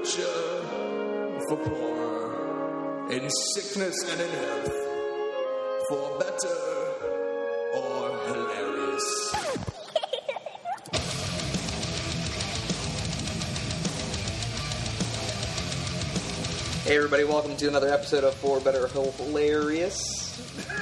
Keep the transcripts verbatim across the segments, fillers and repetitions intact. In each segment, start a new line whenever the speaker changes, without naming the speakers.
richer, for poorer, in sickness and in health, for better or hilarious.
Hey everybody, welcome to another episode of For Better Hilarious.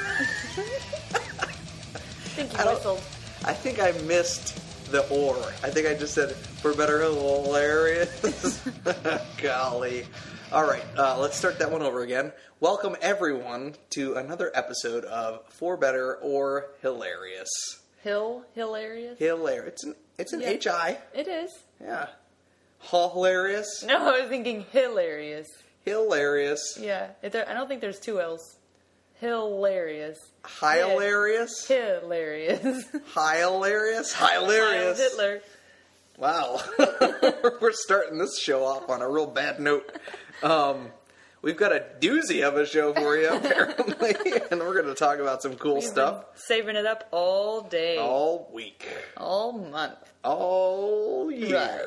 I think you
I don't-
whistled.
I think I missed the or. I think I just said For Better Hilarious. Golly. Alright, uh, let's start that one over again. Welcome everyone to another episode of For Better or Hilarious.
Hill, hilarious?
Hilarious. It's an, it's an
Yeah.
H I.
It is.
Yeah. Hilarious.
No, I was thinking hilarious.
Hilarious.
Yeah, it, there, I don't think there's two L's. Hilarious.
Hilarious.
Hilarious.
Hilarious.
Heil
Hilarious.
Hitler.
Wow. We're starting this show off on a real bad note. Um, we've got a doozy of a show for you, apparently, and we're going to talk about some cool
We've
stuff
been saving it up all day.
all week.
All month.
All year.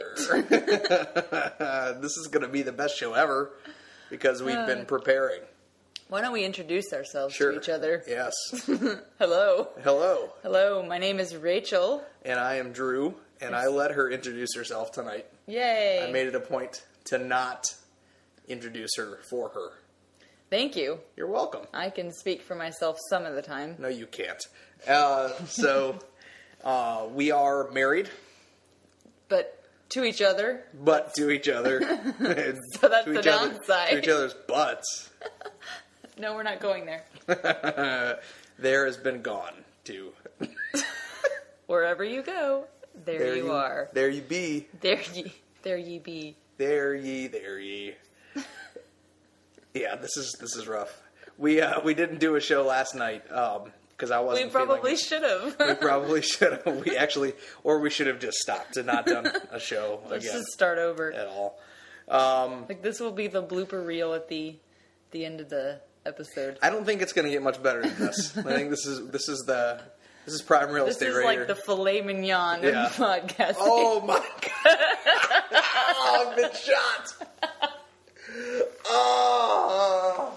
This is going to be the best show ever because we've
Uh.
been preparing.
Why don't we introduce ourselves
Sure.
to each other?
Yes.
Hello.
Hello.
Hello, my name is Rachel.
And I am Drew, and I let her introduce herself tonight.
Yay.
I made it a point to not introduce her for her.
Thank you.
You're welcome.
I can speak for myself some of the time.
No, you can't. Uh, so, uh, we are married,
But to each other.
but to each other. And
So that's
to
the
each other-
downside.
to each other's butts.
No, we're not going there.
There has been gone to.
Wherever you go, there, you, are.
There you be.
There ye, there ye be.
There ye, there ye. Yeah, this is this is rough. We uh, we didn't do a show last night because I
We
wasn't.
probably
feeling
should have.
it. We probably should have. We actually, or we should have just stopped and not done a show
Let's
again
just start over.
at all. Um,
Like this will be the blooper reel at the the end of the episode.
I don't think it's going to get much better than this. I think this is this is the this is prime real
This
estate
is
right
like
here.
the filet mignon
Yeah.
of podcasting.
Oh my god! Oh, I've been shot. Oh,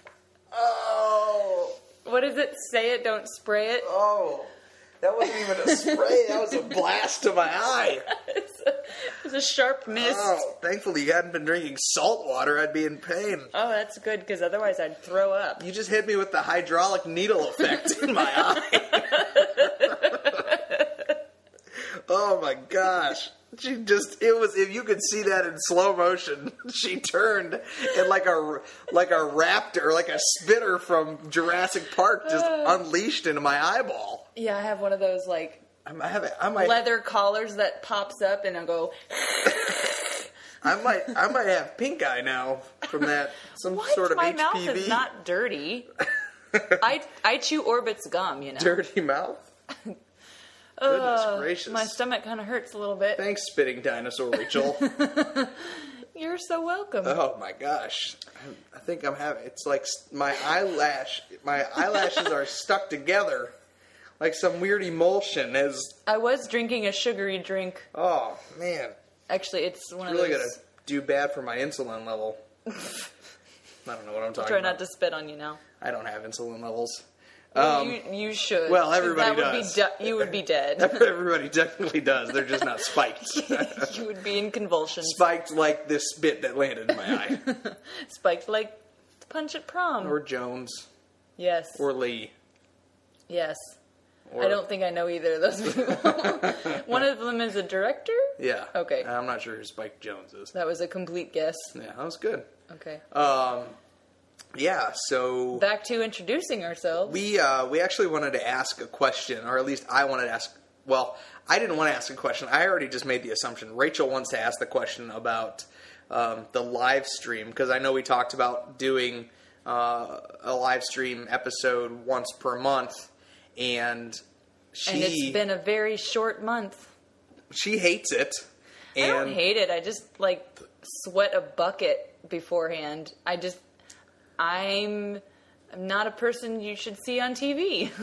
oh,
What does it say? It don't spray it.
oh! That wasn't even a spray. That was a blast to my eye.
It's a, it's a sharp mist. Oh,
Oh, thankfully you hadn't been drinking salt water. I'd be in pain.
that's good because otherwise I'd throw up.
You just hit me with the hydraulic needle effect in my eye. Oh my gosh. She just, it was, if you could see that in slow motion, she turned and like a, like a raptor, like a spitter from Jurassic Park just unleashed into my eyeball.
Yeah, I have one of those like
I might have, I might,
leather collars that pops up and I'll go.
I might, I might have pink eye now from that, some
What?
sort of
My
H P V.
mouth is not dirty. I I chew Orbit's gum, you know.
Dirty mouth. Goodness
Ugh,
gracious.
My stomach kind of hurts a little bit.
Thanks, spitting dinosaur Rachel.
You're so welcome.
Oh my gosh, I, I think I'm having. It's like s- my eyelash, my eyelashes are stuck together, like some weird emulsion. As
I was drinking a sugary drink.
oh man,
Actually, it's one of
really
those.
gonna do bad for my insulin level. I don't know what I'm talking
Try
about.
not to spit on you now.
I don't have insulin levels.
Well,
Um,
you you should.
well, everybody
that would
does.
Be de- you would be dead.
Everybody technically does. They're just not spiked.
You would be in convulsions.
Spiked like this spit that landed in my eye.
Spiked like punch at prom.
Or Jones.
yes.
Or Lee.
yes.
Or,
I don't think I know either of those people. One of them is a director?
Yeah.
Okay.
I'm not sure who Spike Jones is.
That was a complete guess.
Yeah, that was good.
Okay.
Um, yeah, so
Back to introducing ourselves.
we uh, we actually wanted to ask a question, or at least I wanted to ask. Well, I didn't want to ask a question. I already just made the assumption. Rachel wants to ask the question about um, the live stream because I know we talked about doing uh, a live stream episode once per month, and she
and it's been a very short month.
she hates it. And
I don't hate it. I just like sweat a bucket beforehand. I just I'm I'm not a person you should see on T V.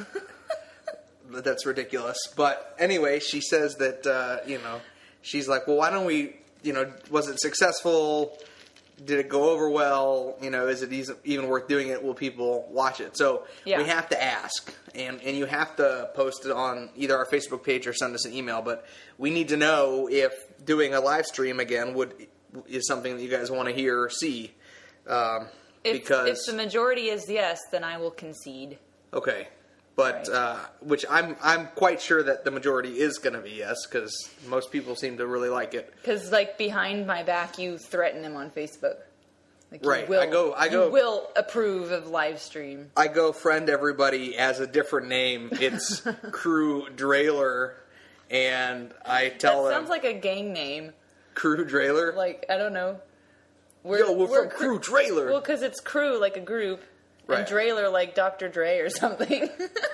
that's ridiculous. But anyway, she says that uh, you know she's like, well, why don't we you know, was it successful? Did it go over well? You know, is it even worth doing it? Will people watch it? So
Yeah.
we have to ask, and, and you have to post it on either our Facebook page or send us an email. But we need to know if doing a live stream again would is something that you guys want to hear or see. Um,
If,
because
if the majority is yes, then I will concede.
okay, but
Right.
uh, which I'm I'm quite sure that the majority is going to be yes, because most people seem to really like it.
Because, like, behind my back, you threaten him on Facebook. Like, you
Right.
will,
I go- I go-
You will approve of live stream.
I go friend everybody as a different name. It's Crew Drailer, and I tell
That
them
sounds like a gang name.
Crew Drailer.
Like, I don't know. We're,
Yo, we're, from Crew Drailer.
Well, because it's crew, like a group,
Right.
and Drailer, like Doctor Dre or something.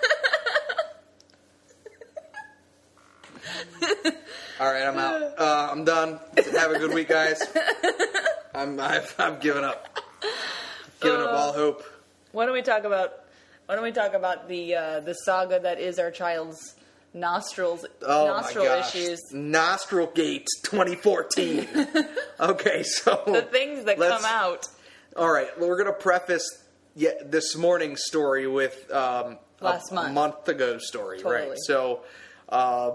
All right, I'm out. Uh, I'm done. Have a good week, guys. I'm I've, I've given up. Given up all hope.
Why don't we talk about? Why don't we talk about the uh, the saga that is our child's nostrils
Oh
nostril
my gosh.
issues?
Nostril Gate twenty fourteen. Okay, so
The things that
let's-
come out.
All right, well, we're going to preface yet this morning's story with um,
Last
a
month.
month ago story, right?
Totally.
So, uh,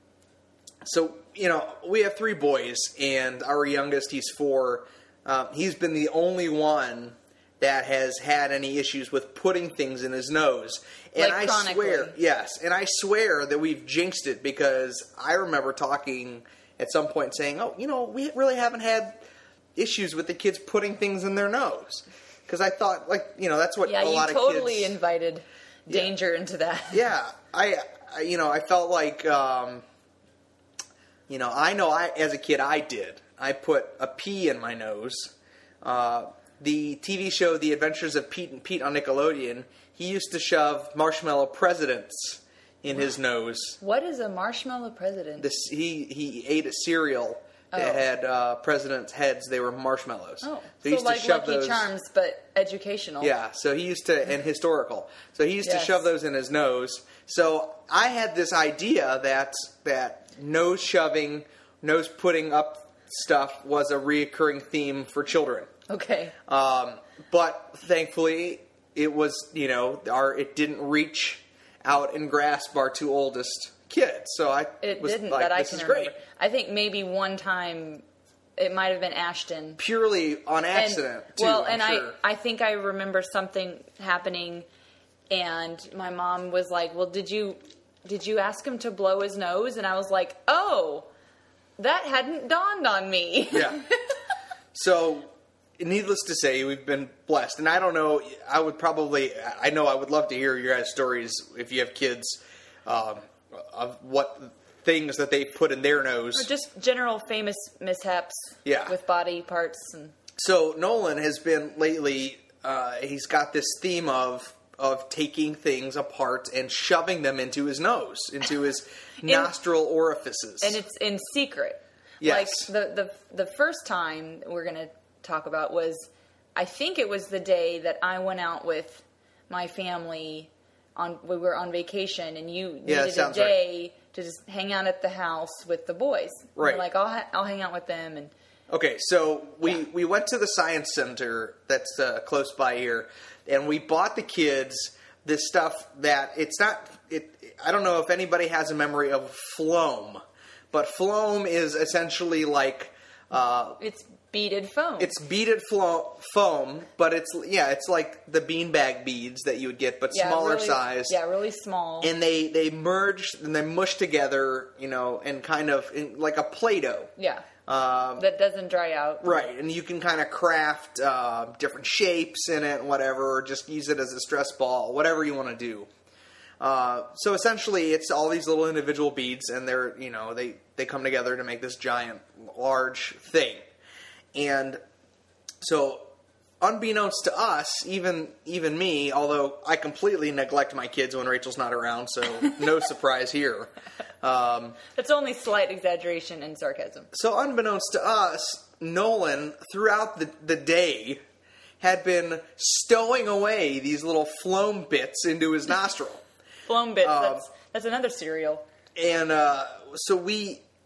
so you know, we have three boys, and our youngest, he's four. Um, he's been the only one that has had any issues with putting things in his nose. And
Like
I
chronically.
swear, yes, and I swear that we've jinxed it because I remember talking at some point saying, "Oh, you know, we really haven't had issues with the kids putting things in their nose." Because I thought, like, you know, that's what
Yeah,
a
you
lot
totally
of kids.
invited danger into that.
Yeah, I, I, you know, I felt like, um, you know, I know I, as a kid, I did. I put a pea in my nose. Uh, the T V show The Adventures of Pete and Pete on Nickelodeon, he used to shove marshmallow presidents in his nose.
What is a marshmallow president?
This he he ate a cereal that
Oh.
had uh, presidents' heads. They were marshmallows.
Oh,
he
so
used to
like
shove
Lucky
those.
Charms, but educational.
Yeah, so he used to, and historical. So he used to
Yes.
shove those in his nose. So I had this idea that that nose shoving, nose putting up stuff was a reoccurring theme for children.
Okay.
Um, but thankfully, it was, you know, our it didn't reach out and grasp our two oldest kids. So I
It
was
didn't
like,
that I
this
can
is
remember.
great.
I think maybe one time it might have been Ashton.
Purely on accident,
And,
too,
well,
I'm
and
sure.
I, I think I remember something happening, and my mom was like, "Well, did you did you ask him to blow his nose?" And I was like, "Oh, that hadn't dawned on me."
Yeah. So, needless to say, we've been blessed. And I don't know, I would probably, I know I would love to hear your guys' stories if you have kids, um, of what things that they put in their nose.
Or just general famous mishaps
Yeah.
with body parts and
So, Nolan has been lately, uh, he's got this theme of of taking things apart and shoving them into his nose, into his nostril orifices.
and it's in secret.
Yes.
Like the the the first time we're gonna talk about was, I think it was the day that I went out with my family on. We were on vacation, and you
Yeah, that
needed a
sounds right.
day to just hang out at the house with the boys. You
Right.
were like, I'll ha- I'll hang out with them, and
Okay, so we,
Yeah.
we went to the science center that's uh, close by here, and we bought the kids this stuff that it's not. It I don't know if anybody has a memory of Floam, but Floam is essentially like uh,
it's beaded foam.
it's beaded flo- foam, but it's yeah, it's like the beanbag beads that you would get, but
yeah,
smaller
really-
size.
Yeah, really small.
And they they merge and they mush together, you know, and kind of in, like a Play-Doh.
yeah,
Um,
that doesn't dry out.
Right, and you can kind of craft uh, different shapes in it and whatever, or just use it as a stress ball, whatever you want to do. Uh, so essentially, it's all these little individual beads, and they're, you know, they, they come together to make this giant, large thing. And so, unbeknownst to us, even even me, although I completely neglect my kids when Rachel's not around, so no surprise here. Um,
It's only slight exaggeration and sarcasm.
So unbeknownst to us, Nolan, throughout the, the day, had been stowing away these little Floam bits into his nostril.
Floam bits.
Um,
that's that's another cereal.
And uh, so we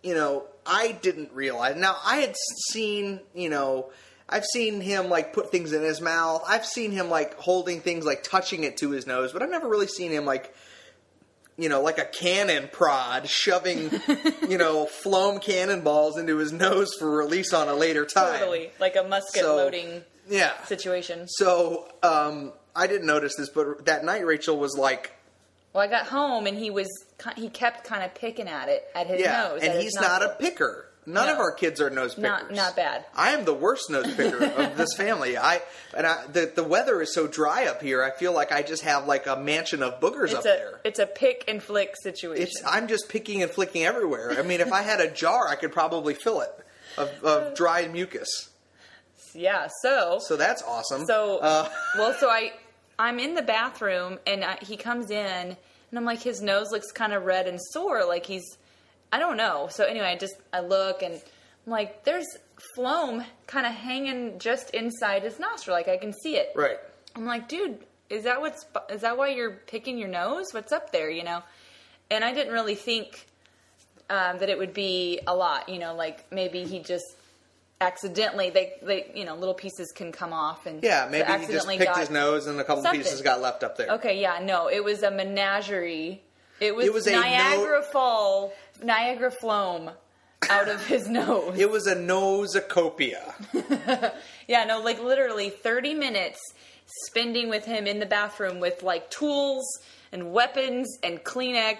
you know, I didn't realize. Now, I had seen, you know, I've seen him, like, put things in his mouth. I've seen him, like, holding things, like, touching it to his nose. But I've never really seen him, like, you know, like a cannon prod, shoving, you know, Floam cannonballs into his nose for release on a later time.
Totally. Like a musket
So,
loading
Yeah.
situation.
So, um, I didn't notice this, but that night Rachel was like,
Well, I got home and he was he kept kind of picking at it at his
yeah,
nose.
and
at his
he's not a
nostril.
picker. None
No.
of our kids are nose pickers.
Not not bad.
I am the worst nose picker of this family. I and I, the the weather is so dry up here. I feel like I just have like a mansion of boogers
It's
up
a
there.
it's a pick and flick situation.
It's I'm just picking and flicking everywhere. I mean, if I had a jar, I could probably fill it of, of dry mucus.
yeah. So
So that's awesome.
So,
uh,
well, so I, I'm in the bathroom and I, he comes in and I'm like, his nose looks kind of red and sore. Like he's, I don't know. So anyway, I just, I look and I'm like, there's Floam kind of hanging just inside his nostril. Like I can see it.
right.
I'm like, dude, is that what's, is that why you're picking your nose? What's up there? You know? And I didn't really think um, that it would be a lot, you know, like maybe he just, accidentally they, they you know little pieces can come off and
Yeah,
so
maybe he just
accidentally
picked
got
his nose and a couple
something.
pieces got left up there.
Okay, yeah, no, it was a menagerie. It was,
It was a
Niagara
no-
Fall, Niagara Floam out of his nose.
It was a nosacopia.
Yeah, no, like literally thirty minutes spending with him in the bathroom with like tools and weapons and Kleenex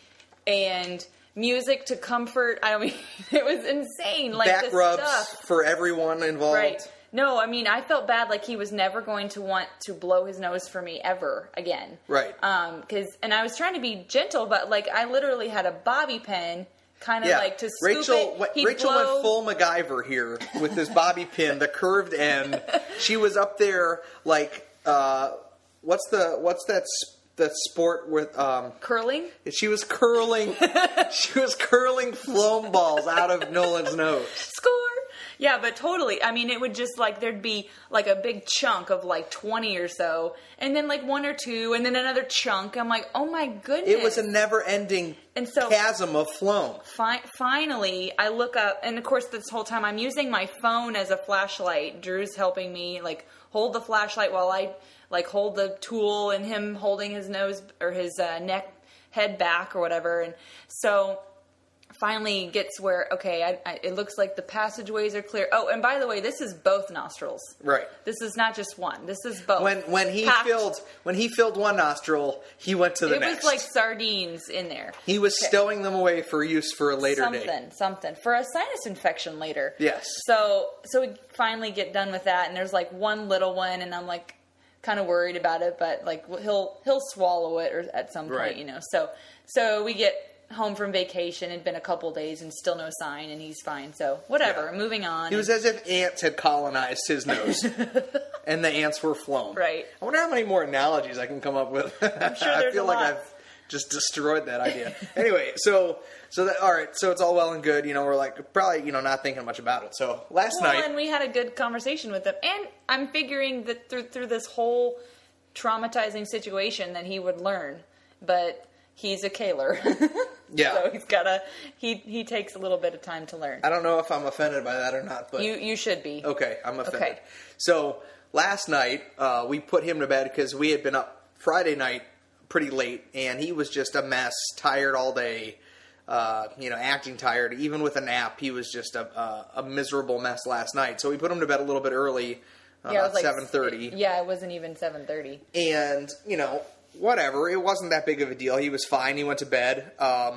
and music to comfort. I mean, it was insane. Like
Back
the
rubs
stuff.
for everyone involved.
Right. No, I mean, I felt bad like he was never going to want to blow his nose for me ever again.
Right.
Um, cause, and I was trying to be gentle, but like I literally had a bobby pin kind of
Yeah,
like to scoop
Rachel.
it.
went-
He'd
Rachel
blow.
went full MacGyver here with this bobby pin, the curved end. She was up there like, uh, what's the what's that s- that sport with? Um,
Curling?
she was curling. she was curling Floam balls out of Nolan's nose.
Score! Yeah, but totally. I mean, it would just like, there'd be like a big chunk of like twenty or so, and then like one or two, and then another chunk. I'm like, oh my goodness.
It was a never-ending
And so-
chasm of Floam.
Fi- finally, I look up, and of course, this whole time I'm using my phone as a flashlight. Drew's helping me like hold the flashlight while I like hold the tool, and him holding his nose or his uh, neck, head back or whatever. And so finally gets where okay, I, I, it looks like the passageways are clear. Oh, and by the way, this is both nostrils.
Right.
This is not just one. This is both.
When when he
Packed.
filled when he filled one nostril, he went to the
it
next.
was like sardines in there.
He was
Okay.
stowing them away for use for a later
something,
day.
something for a sinus infection later.
Yes.
So, so we finally get done with that, and there's like one little one, and I'm like kind of worried about it, but like he'll he'll swallow it or at some point,
Right.
you know. So, so we get home from vacation. It'd been a couple days, and still no sign, and he's fine. So whatever.
Yeah.
Moving on.
It was as if ants had colonized his nose, and the ants were Floam.
Right.
I wonder how many more analogies I can come up with. I'm
sure
I
there's
feel
a
like
lot.
I've just destroyed that idea. Anyway, so so that all right. So it's all well and good. You know, we're like probably you know not thinking much about it. So last
well,
night,
and we had a good conversation with him, and I'm figuring that through through this whole traumatizing situation that he would learn, but he's a Kaler.
Yeah.
So he's gotta he he takes a little bit of time to learn.
I don't know if I'm offended by that or not, but
You you should be.
okay, I'm offended.
Okay.
So last night uh, we put him to bed because we had been up Friday night pretty late, and he was just a mess, tired all day. Uh, you know, acting tired. Even with a nap, he was just a, a, a miserable mess last night. So we put him to bed a little bit early, uh,
Yeah, it
about
was like
seven thirty.
Yeah, it wasn't even seven thirty.
And, you know, whatever. It wasn't that big of a deal. He was fine. He went to bed. Um,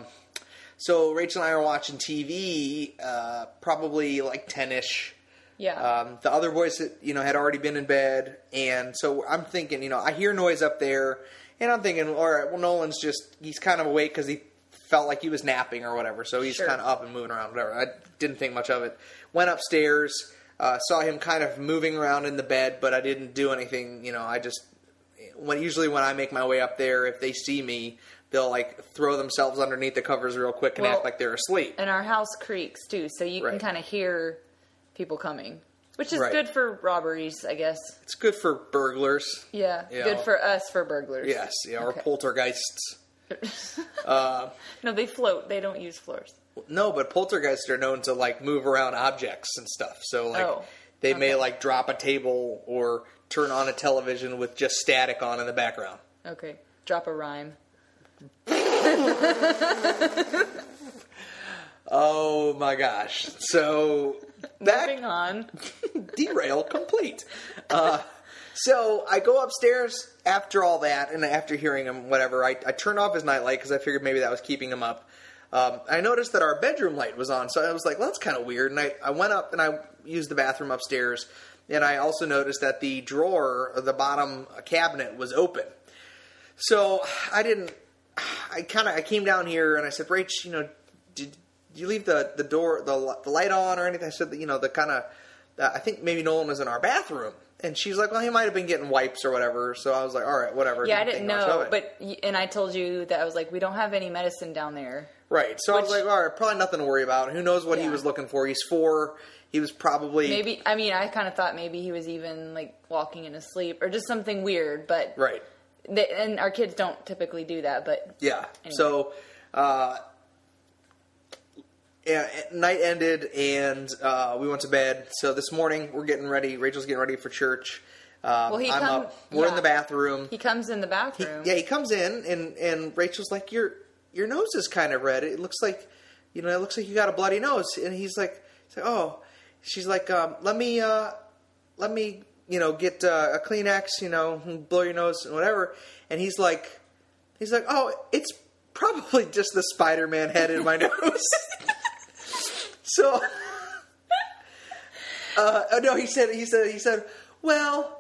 so Rachel and I were watching T V, uh, probably like ten-ish.
Yeah.
Um, the other boys, you know, had already been in bed. And so I'm thinking, you know, I hear noise up there. And I'm thinking, all right, well, Nolan's just, he's kind of awake because he felt like he was napping or whatever. So he's
Sure.
kind of up and moving around, whatever. I didn't think much of it. Went upstairs, uh, saw him kind of moving around in the bed, but I didn't do anything. You know, I just, when usually when I make my way up there, if they see me, they'll like throw themselves underneath the covers real quick and
Well,
act like they're asleep.
And our house creaks too, so you
Right.
can kind of hear people coming, which is
Right.
good for robberies, I guess.
It's good for burglars.
Yeah,
Yeah.
good for us for burglars.
Yes, yeah, or
Okay.
poltergeists.
No, they float. They don't use floors.
No, but poltergeists are known to like move around objects and stuff. So like
Oh,
they may
okay.
like drop a table or turn on a television with just static on in the background.
Okay, drop a rhyme.
Oh my gosh. So back
Moving on.
derail complete. Uh, so I go upstairs after all that, and after hearing him, whatever, I, I turned off his nightlight because I figured maybe that was keeping him up. Um, I noticed that our bedroom light was on, so I was like, well, that's kind of weird. And I, I went up and I used the bathroom upstairs, and I also noticed that the drawer, or the bottom cabinet, was open. So I didn't, I kind of, I came down here and I said, Rach, you know, did you leave the, the door, the, the light on or anything? I said, that, you know, the kind of, uh, I think maybe Nolan was in our bathroom. And she's like, well, he might have been getting wipes or whatever. So I was like, all right, whatever.
Yeah, I didn't
think much of
know,
it.
but y- and I told you that I was like, we don't have any medicine down there.
Right. So I was
Which-
like, all right, probably nothing to worry about. Who knows what he
Yeah.
was looking for? He's four. He was probably...
Maybe, I mean, I kind of thought maybe he was even like walking in his sleep or just something weird, but
Right.
they, and our kids don't typically do that, but
Yeah.
Anyway.
So, uh, yeah, night ended and uh, we went to bed. So this morning we're getting ready. Rachel's getting ready for church. Um,
Well, he
I'm
come-
up. We're in
yeah.
the bathroom.
he comes in the
He-
bathroom.
yeah, he comes in and, and Rachel's like, your your nose is kind of red. It looks like, you know, it looks like you got a bloody nose. And he's like, he's like oh. She's like, um, let me, uh, let me, you know, get uh, a Kleenex, you know, and blow your nose and whatever. And he's like, he's like, oh, it's probably just the Spider-Man head in my nose. So, uh, oh, no, he said, he said, he said, well,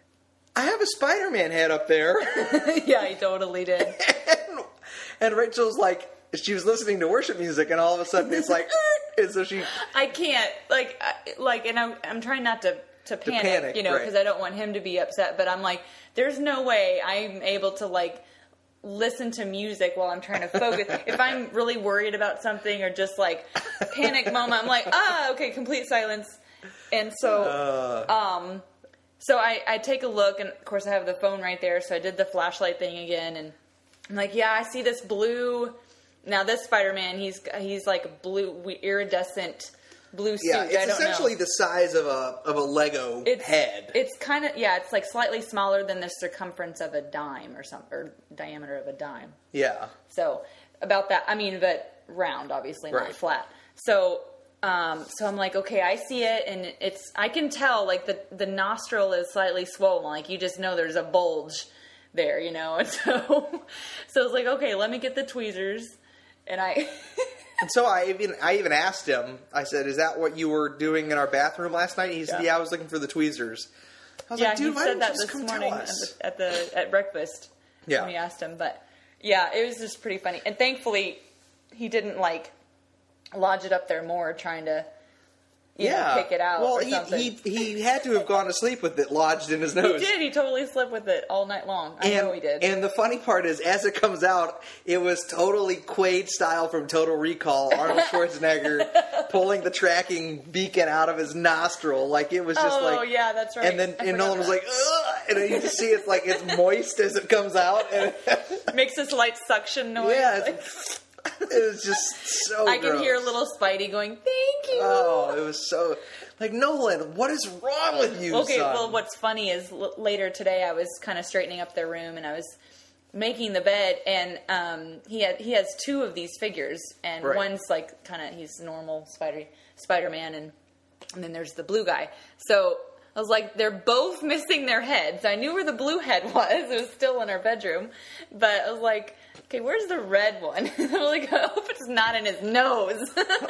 I have a Spider-Man head up there.
Yeah, he totally did.
and, and Rachel's like, she was listening to worship music, and all of a sudden it's like, and so she,
I can't like I, like, and I'm I'm trying not to to panic,
panic,
you know,
right.
because I don't want him to be upset. But I'm like, there's no way I'm able to like listen to music while I'm trying to focus. If I'm really worried about something or just like panic moment, I'm like, ah, okay, complete silence. And so,
uh,
um, so I I take a look, and of course I have the phone right there. So I did the flashlight thing again, and I'm like, yeah, I see this blue. Now this Spider-Man, he's he's like a blue iridescent blue suit.
yeah,
I
it's
don't
essentially
know.
the size of a of a Lego
It's,
head.
It's kind of yeah, it's like slightly smaller than the circumference of a dime or some or diameter of a dime.
yeah,
So about that, I mean, but round, obviously, not
Right.
flat. So, um, so I'm like, okay, I see it, and it's I can tell like the the nostril is slightly swollen, like you just know there's a bulge there, you know. And so, so I was like, okay, let me get the tweezers, and I.
and so I even I even asked him. I said, "Is that what you were doing in our bathroom last night?" He said,
Yeah.
"Yeah, I was looking for the tweezers." I was
Yeah,
like, "Dude,
he
why
said
didn't
that
you just
this
come
morning
tell
at
us?"
the, at the at breakfast.
Yeah.
when we asked him, but yeah, it was just pretty funny, and thankfully he didn't like lodge it up there more, trying to you
yeah,
know, pick it out
Well,
or
he,
something.
he he had to have gone to sleep with it lodged in his
He
nose.
did. He totally slept with it all night long. I
And,
know he did.
and the funny part is, as it comes out, it was totally Quaid style from Total Recall. Arnold Schwarzenegger pulling the tracking beacon out of his nostril, like it was just
oh
like.
yeah, that's right.
And then
I
and
forgot
Nolan was
that.
like, ugh, and then you just see it's like it's moist as it comes out, and
makes this light suction noise.
yeah,
Like,
it's, it was just so.
I can
gross.
hear little Spidey going, "Thank you."
Oh, it was so like Nolan. What is wrong with you?
Okay,
son?
well, what's funny is l- later today I was kind of straightening up their room and I was making the bed, and um, he had he has two of these figures, and
Right.
one's like kind of he's normal Spider Spider Man, and and then there's the blue guy. So I was like, they're both missing their heads. I knew where the blue head was; it was still in our bedroom, but I was like, okay, where's the red one? I was like, I hope it's not in his nose.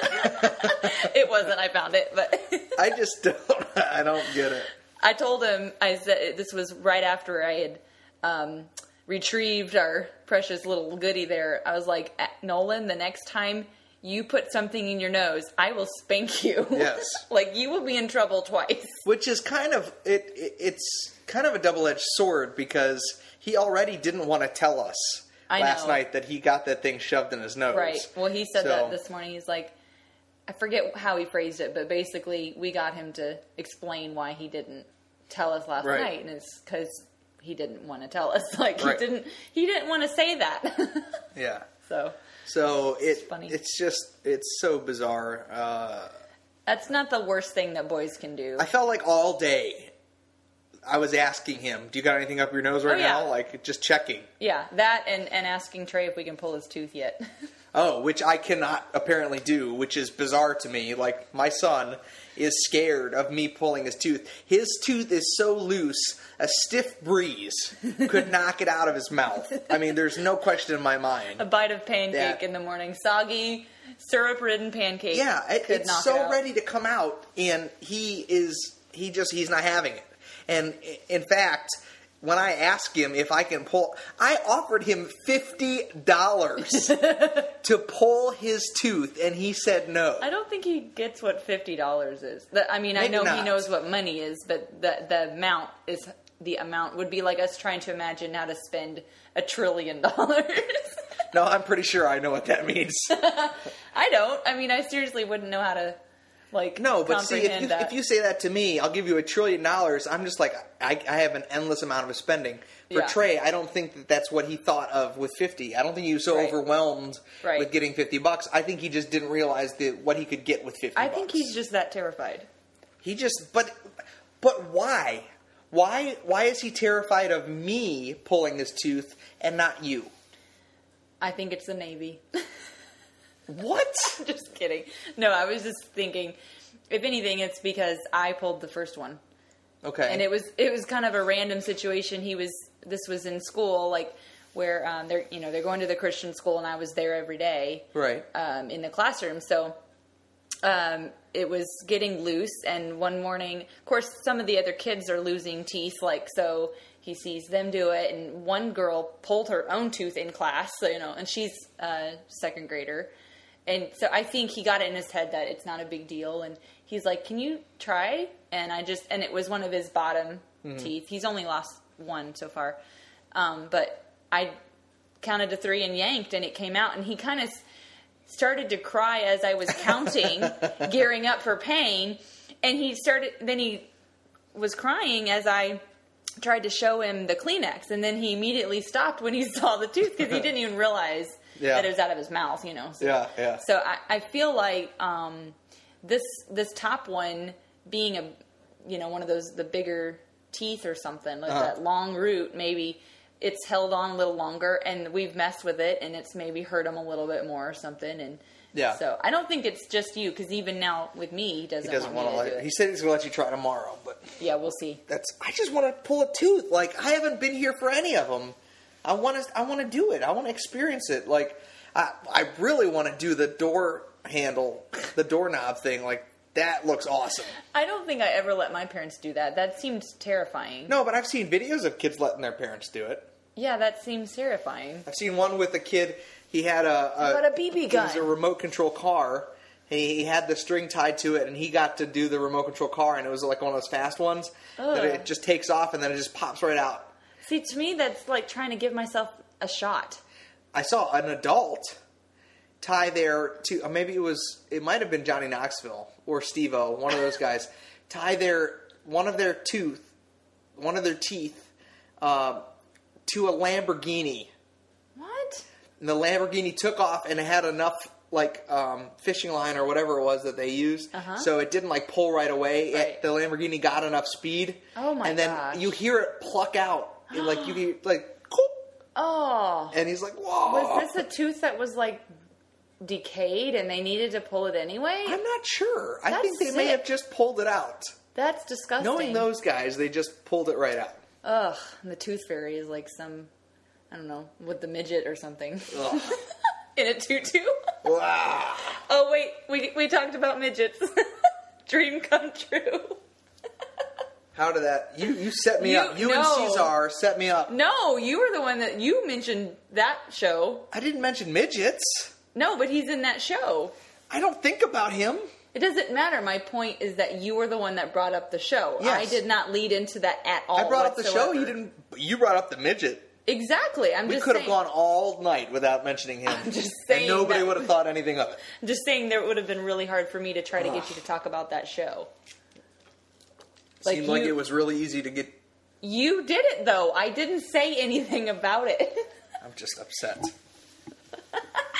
It wasn't. I found it, but.
I just don't. I don't get it.
I told him, I said, this was right after I had um, retrieved our precious little goodie there. I was like, Nolan, the next time you put something in your nose, I will spank you.
Yes.
Like, you will be in trouble twice.
Which is kind of it, it. It's kind of a double-edged sword because he already didn't want to tell us
I
last
know.
night that he got that thing shoved in his nose.
Right. Well, he said
So-
that this morning. He's like, I forget how he phrased it, but basically we got him to explain why he didn't tell us last
Right.
night, and it's because he didn't want to tell us. Like,
Right.
he didn't, he didn't want to say that.
Yeah.
So
So it,
It's funny.
it's just, it's so bizarre. Uh,
that's not the worst thing that boys can do.
I felt like all day I was asking him, do you got anything up your nose right
Oh, yeah.
now? Like, just checking.
Yeah, that and, and asking Trey if we can pull his tooth yet.
Oh, which I cannot apparently do, which is bizarre to me. Like, my son is scared of me pulling his tooth. His tooth is so loose, a stiff breeze could knock it out of his mouth. I mean, there's no question in my mind.
A bite of pancake
Yeah.
in the morning. Soggy, syrup-ridden pancake.
Yeah, it,
could
it's
knock
so
it out.
ready to come out, and he is, he just, he's not having it. And in fact, when I asked him if I can pull, I offered him fifty dollars to pull his tooth, and he said no.
I don't think he gets what fifty dollars is. The- I mean, I
Maybe
know he
not.
knows what money is, but the the amount is the amount would be like us trying to imagine how to spend a trillion dollars.
No, I'm pretty sure I know what that means.
I don't. I mean, I seriously wouldn't know how to like
No, but see, if
comprehend
you,
that.
if you say that to me, I'll give you a trillion dollars. I'm just like, I, I have an endless amount of spending. For
Yeah.
Trey, I don't think that that's what he thought of with fifty. I don't think he was so
Right.
overwhelmed
Right.
with getting fifty bucks. I think he just didn't realize the, what he could get with fifty
I
bucks.
think he's just that terrified.
He just, but, but why? Why, why is he terrified of me pulling his tooth and not you?
I think it's the Navy.
What?
Just kidding. No, I was just thinking, if anything, it's because I pulled the first one.
Okay.
And it was it was kind of a random situation. He was this was in school, like where um, they're you know they're going to the Christian school, and I was there every day,
Right.
um, in the classroom. So um, it was getting loose, and one morning, of course, some of the other kids are losing teeth, like so. He sees them do it, and one girl pulled her own tooth in class, so, you know, and she's a second grader. And so I think he got it in his head that it's not a big deal. And he's like, can you try? And I just, and it was one of his bottom
Mm-hmm.
teeth. He's only lost one so far. Um, but I counted to three and yanked, and it came out. And he kind of started to cry as I was counting, gearing up for pain. And he started, then he was crying as I tried to show him the Kleenex. And then he immediately stopped when he saw the tooth because he didn't even realize
Yeah.
that it was out of his mouth, you know. So,
Yeah, yeah.
So I, I feel like um, this this top one being a, you know, one of those, the bigger teeth or something, like
Uh-huh.
that long root, maybe it's held on a little longer and we've messed with it and it's maybe hurt him a little bit more or something. And
Yeah.
so I don't think it's just you, because even now with me, he doesn't,
He doesn't
want,
want to
me to
let
do
He
it.
said he's going to let you try tomorrow, but
Yeah, we'll see.
that's, I just want to pull a tooth. Like, I haven't been here for any of them. I want to, I want to do it. I want to experience it. Like, I, I really want to do the door handle, the doorknob thing. Like, that looks awesome.
I don't think I ever let my parents do that. That seems terrifying.
No, but I've seen videos of kids letting their parents do it.
Yeah, that seems terrifying.
I've seen one with a kid. He had a, a
What about a B B gun?
It was a remote control car. He, he had the string tied to it, and he got to do the remote control car, and it was like one of those fast ones that
Ugh.
it just takes off and then it just pops right out.
See, to me, that's like trying to give myself a shot.
I saw an adult tie their to uh, maybe it was it might have been Johnny Knoxville or Steve-O, one of those guys, tie their one of their tooth, one of their teeth, uh, to a Lamborghini.
What?
And the Lamborghini took off and it had enough like um, fishing line or whatever it was that they used,
Uh-huh.
so it didn't like pull right away. It-
Right.
the Lamborghini got enough speed.
Oh my
And then
gosh.
you hear it pluck out, and, like you hear like, "Coop,"
Oh.
and he's like, "Whoa!"
Was this a tooth that was like decayed and they needed to pull it anyway?
I'm not sure. I
That's
think they may
sick.
have just pulled it out.
That's disgusting.
Knowing those guys, they just pulled it right out.
Ugh. And the tooth fairy is like some, I don't know, with the midget or something.
Ugh.
In a tutu.
Wow.
Oh, wait. We, we talked about midgets. Dream come true.
How did that? You you set me
You-
up. You
no.
and Cesar set me up.
No, you were the one that, you mentioned that show.
I didn't mention midgets.
No, but he's in that show.
I don't think about him.
It doesn't matter. My point is that you were the one that brought up the show.
Yes.
I did not lead into that at all.
I brought up the show.
whatsoever.
You didn't. You brought up the midget.
Exactly. I'm
We
just
could have
saying.
gone all night without mentioning him.
I'm just
and
saying
nobody
that-
would have thought anything of it.
I'm just saying there would have been really hard for me to try to get you to talk about that show. Like
Seemed like
you-
it was really easy to get.
You did it though. I didn't say anything about it.
I'm just upset.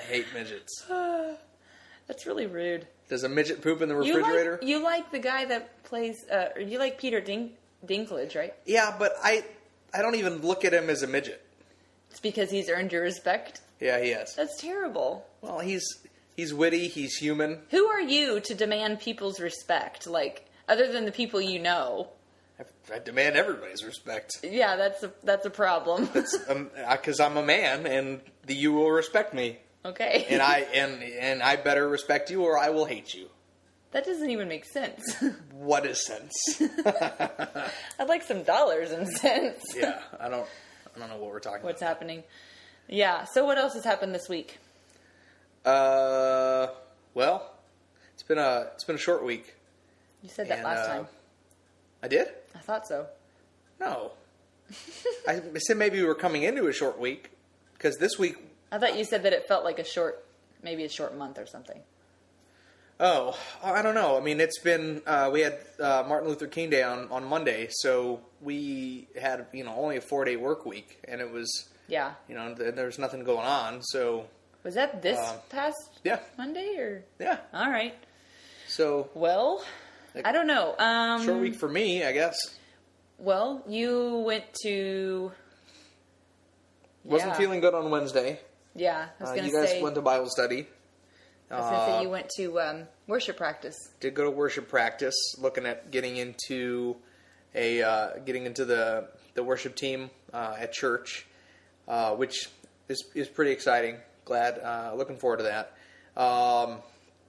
hate midgets.
That's really rude.
Does a midget poop in the
You
refrigerator?
like, you like the guy that plays, uh, or you like Peter Dink, Dinklage, right?
Yeah, but I I don't even look at him as a midget.
It's because he's earned your respect.
Yeah, he is.
That's terrible.
Well, he's he's witty, he's human.
Who are you to demand people's respect? Like, other than the people you know.
I, I demand everybody's respect.
Yeah, that's a that's a problem.
Because I'm a man, and the, you will respect me.
Okay.
And I and and I better respect you, or I will hate you.
That doesn't even make sense.
What is sense?
I'd like some dollars and cents.
Yeah, I don't I don't know what we're talking
What's
about.
happening? Yeah. So what else has happened this week?
Uh, well, it's been a it's been a short week.
You said that
And,
last
uh,
time.
I did?
I thought so.
No. I said maybe we were coming into a short week because this week.
I thought you said that it felt like a short, maybe a short month or something.
Oh, I don't know. I mean, it's been uh, we had uh, Martin Luther King Day on, on Monday, so we had you know only a four day work week, and it was
Yeah.
you know th- there was nothing going on. So
Was that this
Um,
past
yeah,
Monday or?
yeah.
All right.
So
Well, I don't know. Um,
short week for me, I guess.
Well, you went to.
Wasn't
yeah.
feeling good on Wednesday.
Yeah, I was
Uh,
gonna
you guys
say.
went to Bible study.
I was gonna
Uh,
say you went to um, worship practice.
Did go to worship practice, looking at getting into a uh, getting into the the worship team uh, at church, uh, which is is pretty exciting. Glad, uh, looking forward to that. Um,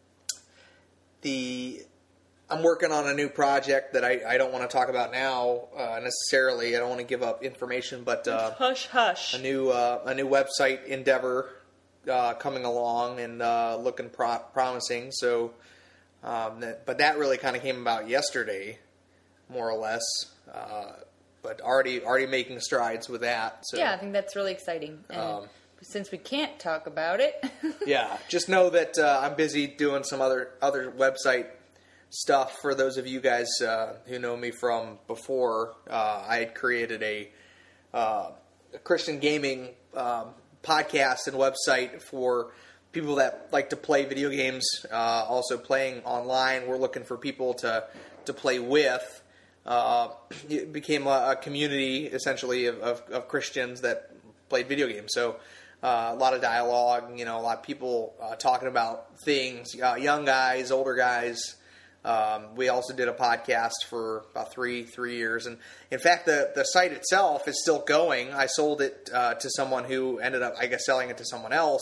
the I'm working on a new project that I, I don't want to talk about now uh, necessarily. I don't want to give up information, but uh,
Hush, hush.
a new uh, a new website endeavor uh, coming along and uh, looking pro- promising. So, um, that, but that really kind of came about yesterday, more or less. Uh, but already already making strides with that. So,
Yeah, I think that's really exciting. And
Um,
since we can't talk about it,
yeah, just know that uh, I'm busy doing some other other website stuff. For those of you guys uh, who know me from before, uh, I had created a, uh, a Christian gaming um, podcast and website for people that like to play video games, uh, also playing online. We're looking for people to, to play with. Uh, it became a, a community, essentially, of, of, of Christians that played video games. So uh, a lot of dialogue, you know, a lot of people uh, talking about things, uh, young guys, older guys. Um, we also did a podcast for about three three years, and in fact, the the site itself is still going. I sold it uh, to someone who ended up, I guess, selling it to someone else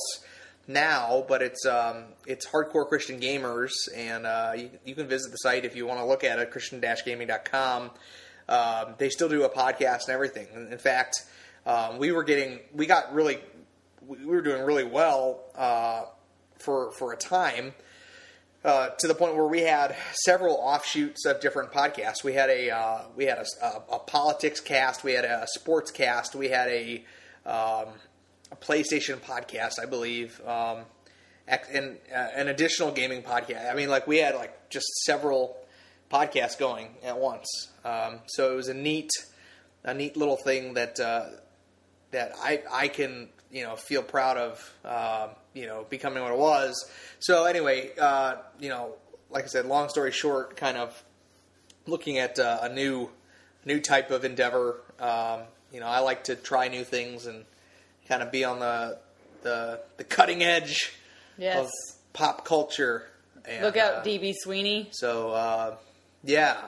now. But it's um, it's Hardcore Christian Gamers, and uh, you, you can visit the site if you want to look at it, Christian gaming dot com. Um, they still do a podcast and everything. In, in fact, um, we were getting we got really we were doing really well uh, for for a time. Uh, to the point where we had several offshoots of different podcasts. We had a uh, we had a, a, a politics cast, we had a sports cast, we had a, um, a PlayStation podcast, I believe, um, and uh, an additional gaming podcast. I mean, like we had like just several podcasts going at once. Um, so it was a neat a neat little thing that uh, that I I can you know feel proud of. Uh, you know, becoming what it was. So anyway, uh, you know, like I said, long story short, kind of looking at uh, a new, new type of endeavor. Um, you know, I like to try new things and kind of be on the the, the cutting edge
yes.
of pop culture. And,
Look out,
uh,
D B Sweeney.
So uh, yeah,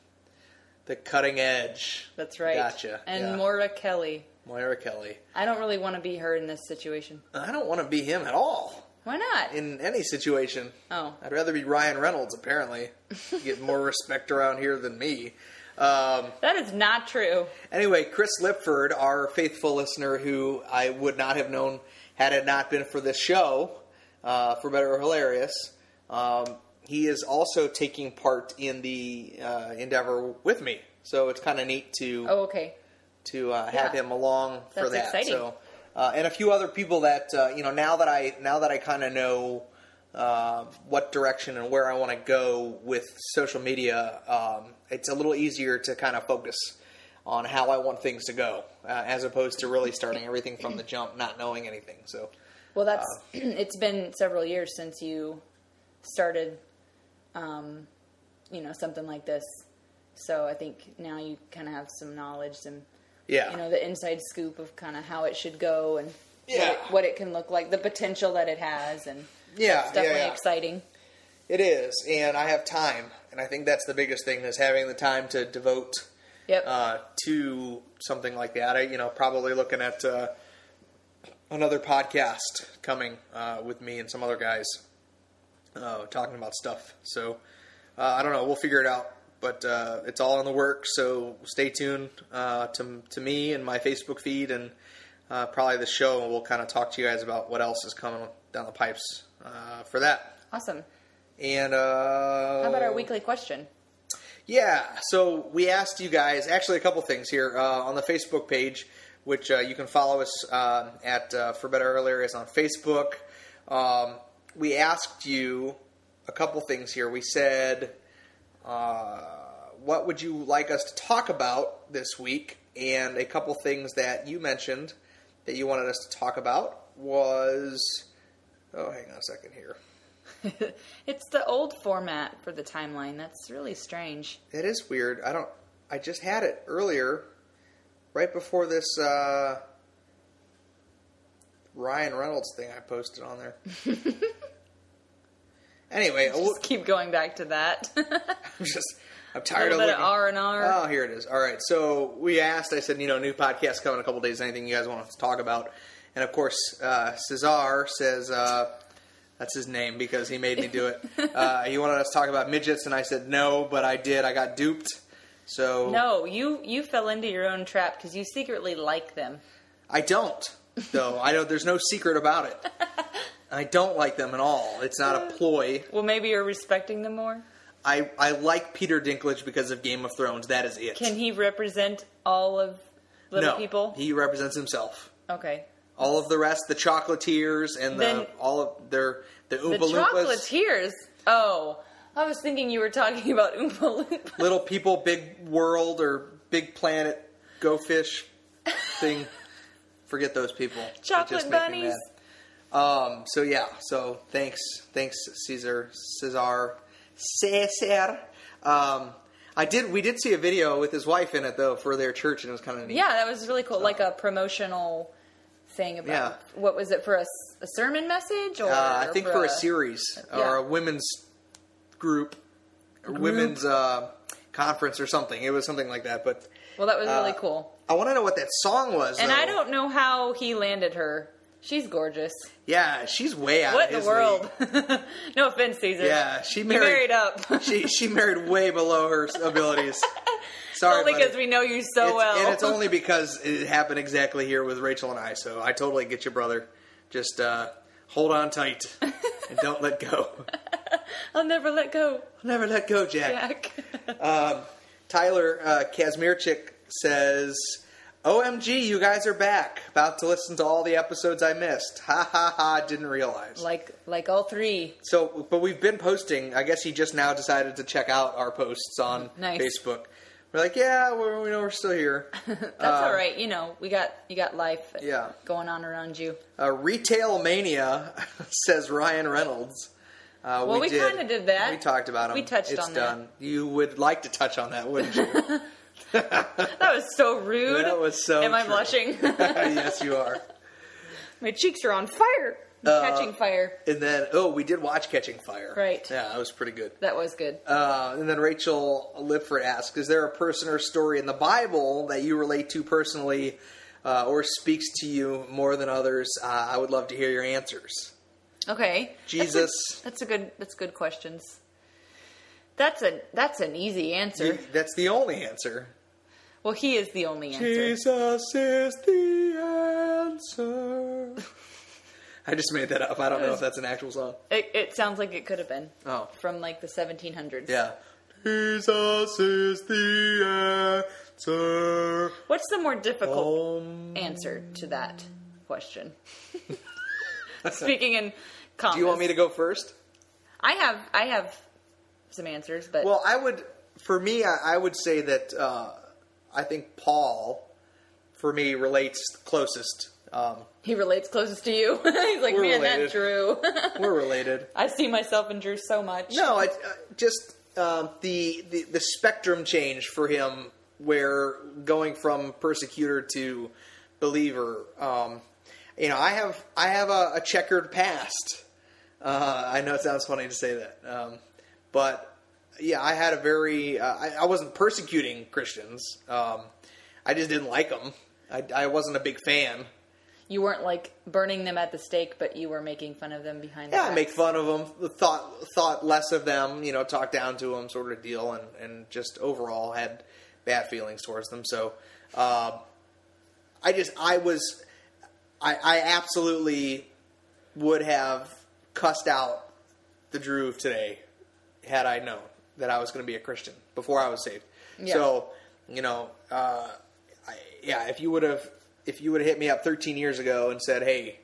the cutting edge.
That's right.
Gotcha.
And
yeah.
Moira Kelly.
Moira Kelly.
I don't really want to be her in this situation.
I don't want to be him at all.
Why not?
In any situation.
Oh.
I'd rather be Ryan Reynolds, apparently. Get more respect around here than me. Um,
That is not true.
anyway, Chris Lipford, our faithful listener who I would not have known had it not been for this show, uh, for Better or Hilarious, um, he is also taking part in the uh, endeavor with me. So it's kind of neat to...
Oh, okay.
to uh, have
Yeah.
him along for
That's
that.
exciting.
So, uh, and a few other people that uh, you know now that I now that I kind of know uh, what direction and where I want to go with social media, um, it's a little easier to kind of focus on how I want things to go, uh, as opposed to really starting everything from the jump, not knowing anything. So,
Well, that's it's been several years since you started, um, you know, something like this. So I think now you kind of have some knowledge and,
Yeah.
you know, the inside scoop of kind of how it should go and
Yeah.
what, it, what it can look like, the potential that it has, and
Yeah,
it's definitely
yeah, yeah.
exciting.
It is, and I have time, and I think that's the biggest thing, is having the time to devote
Yep.
uh, to something like that. I, you know, probably looking at uh, another podcast coming uh, with me and some other guys uh, talking about stuff. So uh, I don't know. We'll figure it out, but uh, it's all in the works. So stay tuned uh, to to me and my Facebook feed, and uh, probably the show. And we'll kind of talk to you guys about what else is coming down the pipes uh, for that.
Awesome.
And uh,
How about our weekly question?
Yeah, so we asked you guys, actually a couple things here, uh, on the Facebook page, which uh, you can follow us uh, at uh, For Better or Hilarious on Facebook. Um, we asked you a couple things here. We said, uh, what would you like us to talk about this week? And a couple things that you mentioned that you wanted us to talk about was, oh, hang on a second here.
It's the old format for the timeline. That's really strange.
It is weird. I don't. I just had it earlier, right before this uh, Ryan Reynolds thing I posted on there. Anyway,
Just
look,
keep going back to that.
I'm just. I'm
A
tired of
little bit
looking.
of R and R.
Oh, here it is. All right. So we asked. I said, you know, new podcast coming in a couple days. Anything you guys want us to talk about? And of course, uh, Cesar says. Uh, That's his name because he made me do it. Uh, he wanted us to talk about midgets, and I said no, but I did. I got duped. So
No, you you fell into your own trap because you secretly like them.
I don't, though. I don't. There's no secret about it. I don't like them at all. It's not a ploy.
Well, maybe you're respecting them more.
I, I like Peter Dinklage because of Game of Thrones. That is it.
Can he represent all of little
no,
people?
he represents himself.
Okay.
All of the rest, the Chocolatiers and the
Then-
all of their the Oompa
The
Loompas,
Chocolatiers. Oh, I was thinking you were talking about Oompa Loompa.
Little People, Big World, or Big Planet, Go Fish thing. Forget those people. They
Chocolate
just make me
bunnies.
mad. Um. So yeah. So thanks, thanks, Caesar, Cesar, Cesar. Um. I did. We did see a video with his wife in it though for their church, and it was kind of neat.
Yeah, that was really cool. Like a promotional thing about
Yeah.
what was it for a, s- a sermon message or
Uh, I think
or
for a series
Yeah.
or a women's group, or women's uh, conference or something. It was something like that. But
Well, that was really
uh,
cool.
I want to know what that song was.
And
though.
I don't know how he landed her. She's gorgeous.
Yeah, she's way out
What
of
in the
his
world? No offense, Caesar.
league. Yeah, she
You
married.
married up.
she she married way below her abilities. Sorry,
Only
buddy.
because we know you so
It's-
well.
and it's only because it happened exactly here with Rachel and I. So I totally get you, brother. Just uh, hold on tight and don't let go.
I'll never let go,
Never let go, Jack.
Jack.
Um, Tyler uh, Kazmierczyk says, O M G, you guys are back. About to listen to all the episodes I missed. Ha ha ha, didn't realize.
like like all three.
So, but we've been posting. I guess he just now decided to check out our posts on
Nice.
Facebook. We're like, yeah, we're, we know we're still here.
That's all right. You know, we got you got life
Yeah.
going on around you.
Uh, Retail Mania says Ryan Reynolds. Uh,
Well, we
did.
kinda did that.
We talked about him.
We touched
it's
on that.
done. You would like to touch on that, wouldn't you?
That was so rude.
That was so
Am I
true.
blushing?
Yes, you are.
My cheeks are on fire. I'm
Uh,
catching fire.
And then, oh, we did watch Catching Fire.
Right.
Yeah, that was pretty good.
That was good.
Uh, and then Rachel Lipford asks, is there a person or story in the Bible that you relate to personally uh, or speaks to you more than others? Uh, I would love to hear your answers.
Okay.
Jesus.
That's a, that's a good. That's good questions. That's a that's an easy answer.
You- that's the only answer.
Well, he is the only answer.
Jesus is the answer. I just made that up. I don't know if that's an actual song.
It, it sounds like it could have been.
Oh.
From like the seventeen hundreds.
Yeah. Jesus is the answer.
What's the more difficult
Um,
answer to that question? Speaking in commas.
do you want me to go first?
I have I have some answers, but
Well, I would, for me, I, I would say that uh, I think Paul for me, relates closest. Um,
He relates closest to you. He's like,
We're
man,
related.
that Drew.
we're related.
I see myself in Drew so much.
No, I, uh, just um, the, the the spectrum change for him, where going from persecutor to believer. Um, you know, I have I have a, a checkered past. Uh, I know it sounds funny to say that, um, but yeah, I had a very. Uh, I, I wasn't persecuting Christians. Um, I just didn't like them. I, I wasn't a big fan.
You weren't like burning them at the stake, but you were making fun of them behind the
Yeah,
back.
make fun of them, thought thought less of them, you know, talk down to them, sort of deal, and, and just overall had bad feelings towards them. So, uh, I just, I was, I, I absolutely would have cussed out the Drew of today had I known that I was going to be a Christian before I was saved.
Yeah.
So, you know, uh, I, yeah, if you would have, if you would have hit me up thirteen years ago and said, hey,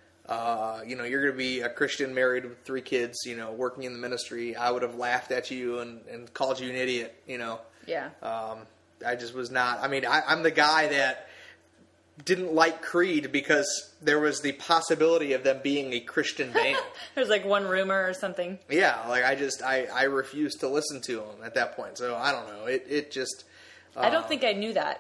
Uh, you know, you're going to be a Christian married with three kids, you know, working in the ministry, I would have laughed at you and, and called you an idiot, you know.
Yeah.
Um, I just was not, I mean, I, I'm the guy that didn't like Creed because there was the possibility of them being a Christian band.
There's like one rumor or something.
Yeah, like I just, I, I refused to listen to them at that point. So I don't know. It, it just. Uh,
I don't think I knew that.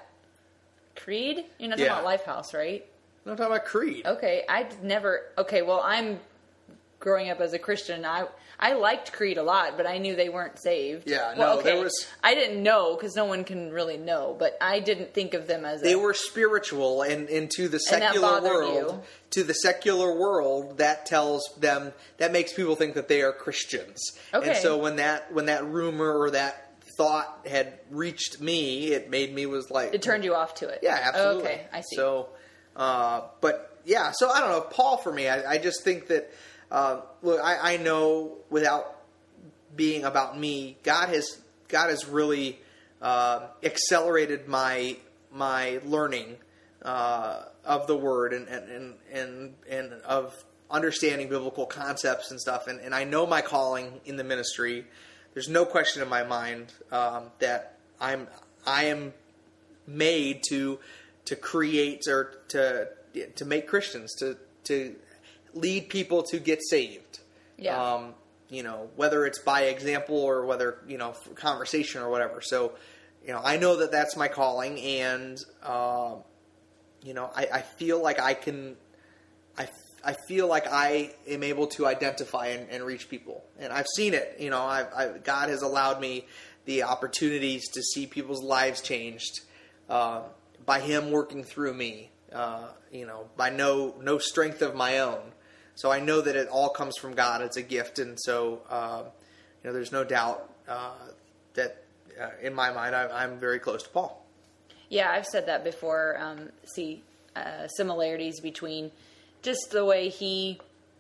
Creed? You're not talking
Yeah.
about Lifehouse, right?
I'm talking about Creed.
Okay, I never. Okay, well, I'm growing up as a Christian. I I liked Creed a lot, but I knew they weren't saved.
Yeah,
well,
no,
okay,
there was-
I didn't know because no one can really know, but I didn't think of them as.
They
a,
were spiritual, and into the
And that
secular
bothered
world,
you.
to the secular world, that tells them, that makes people think that they are Christians.
Okay.
And so when that when that rumor or that thought had reached me, it made me was like,
It turned you off to it.
yeah, absolutely.
Okay, I see.
So, uh, but yeah, so I don't know, Paul. For me, I, I just think that uh, look, I, I know without being about me, God has God has really uh, accelerated my my learning uh, of the Word and and, and and and of understanding biblical concepts and stuff. And, and I know my calling in the ministry. There's no question in my mind um, that I'm I am made to to create or to to make Christians, to to lead people to get saved.
Yeah.
Um, you know, whether it's by example or whether, you know, for conversation or whatever. So, you know, I know that that's my calling, and uh, you know, I, I feel like I can. I I feel like I am able to identify and, and reach people, and I've seen it. You know, I've, I've God has allowed me the opportunities to see people's lives changed uh, by Him working through me. Uh, you know, by no no strength of my own. So I know that it all comes from God. It's a gift, and so uh, you know, there's no doubt uh, that uh, in my mind, I, I'm very close to Paul.
Yeah, I've said that before. Um, see uh, similarities between just the way he,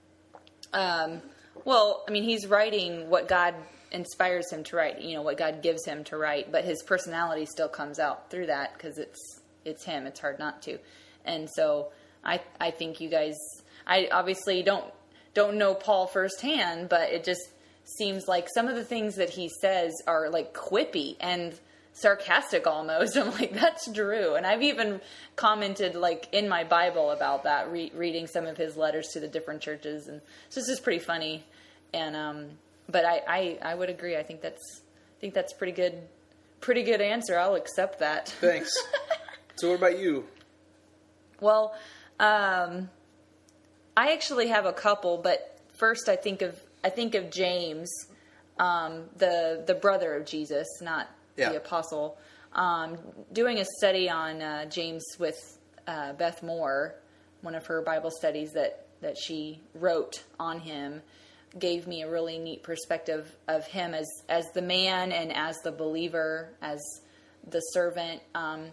um, well, I mean, he's writing what God inspires him to write, you know, what God gives him to write, but his personality still comes out through that because it's it's him. It's hard not to. And so I I think you guys, I obviously don't don't know Paul firsthand, but it just seems like some of the things that he says are like quippy and sarcastic almost. I'm like, that's Drew. And I've even commented like in my Bible about that, re- reading some of his letters to the different churches. And so it's just pretty funny. And, um, but I, I, I would agree. I think that's, I think that's pretty good, pretty good answer. I'll accept that.
Thanks. So what about you?
Well, um, I actually have a couple, but first I think of, I think of James, um, the, the brother of Jesus, not
Yeah.
the apostle, um, doing a study on uh, James with uh, Beth Moore, one of her Bible studies that, that she wrote on him, gave me a really neat perspective of him as, as the man and as the believer, as the servant. Um,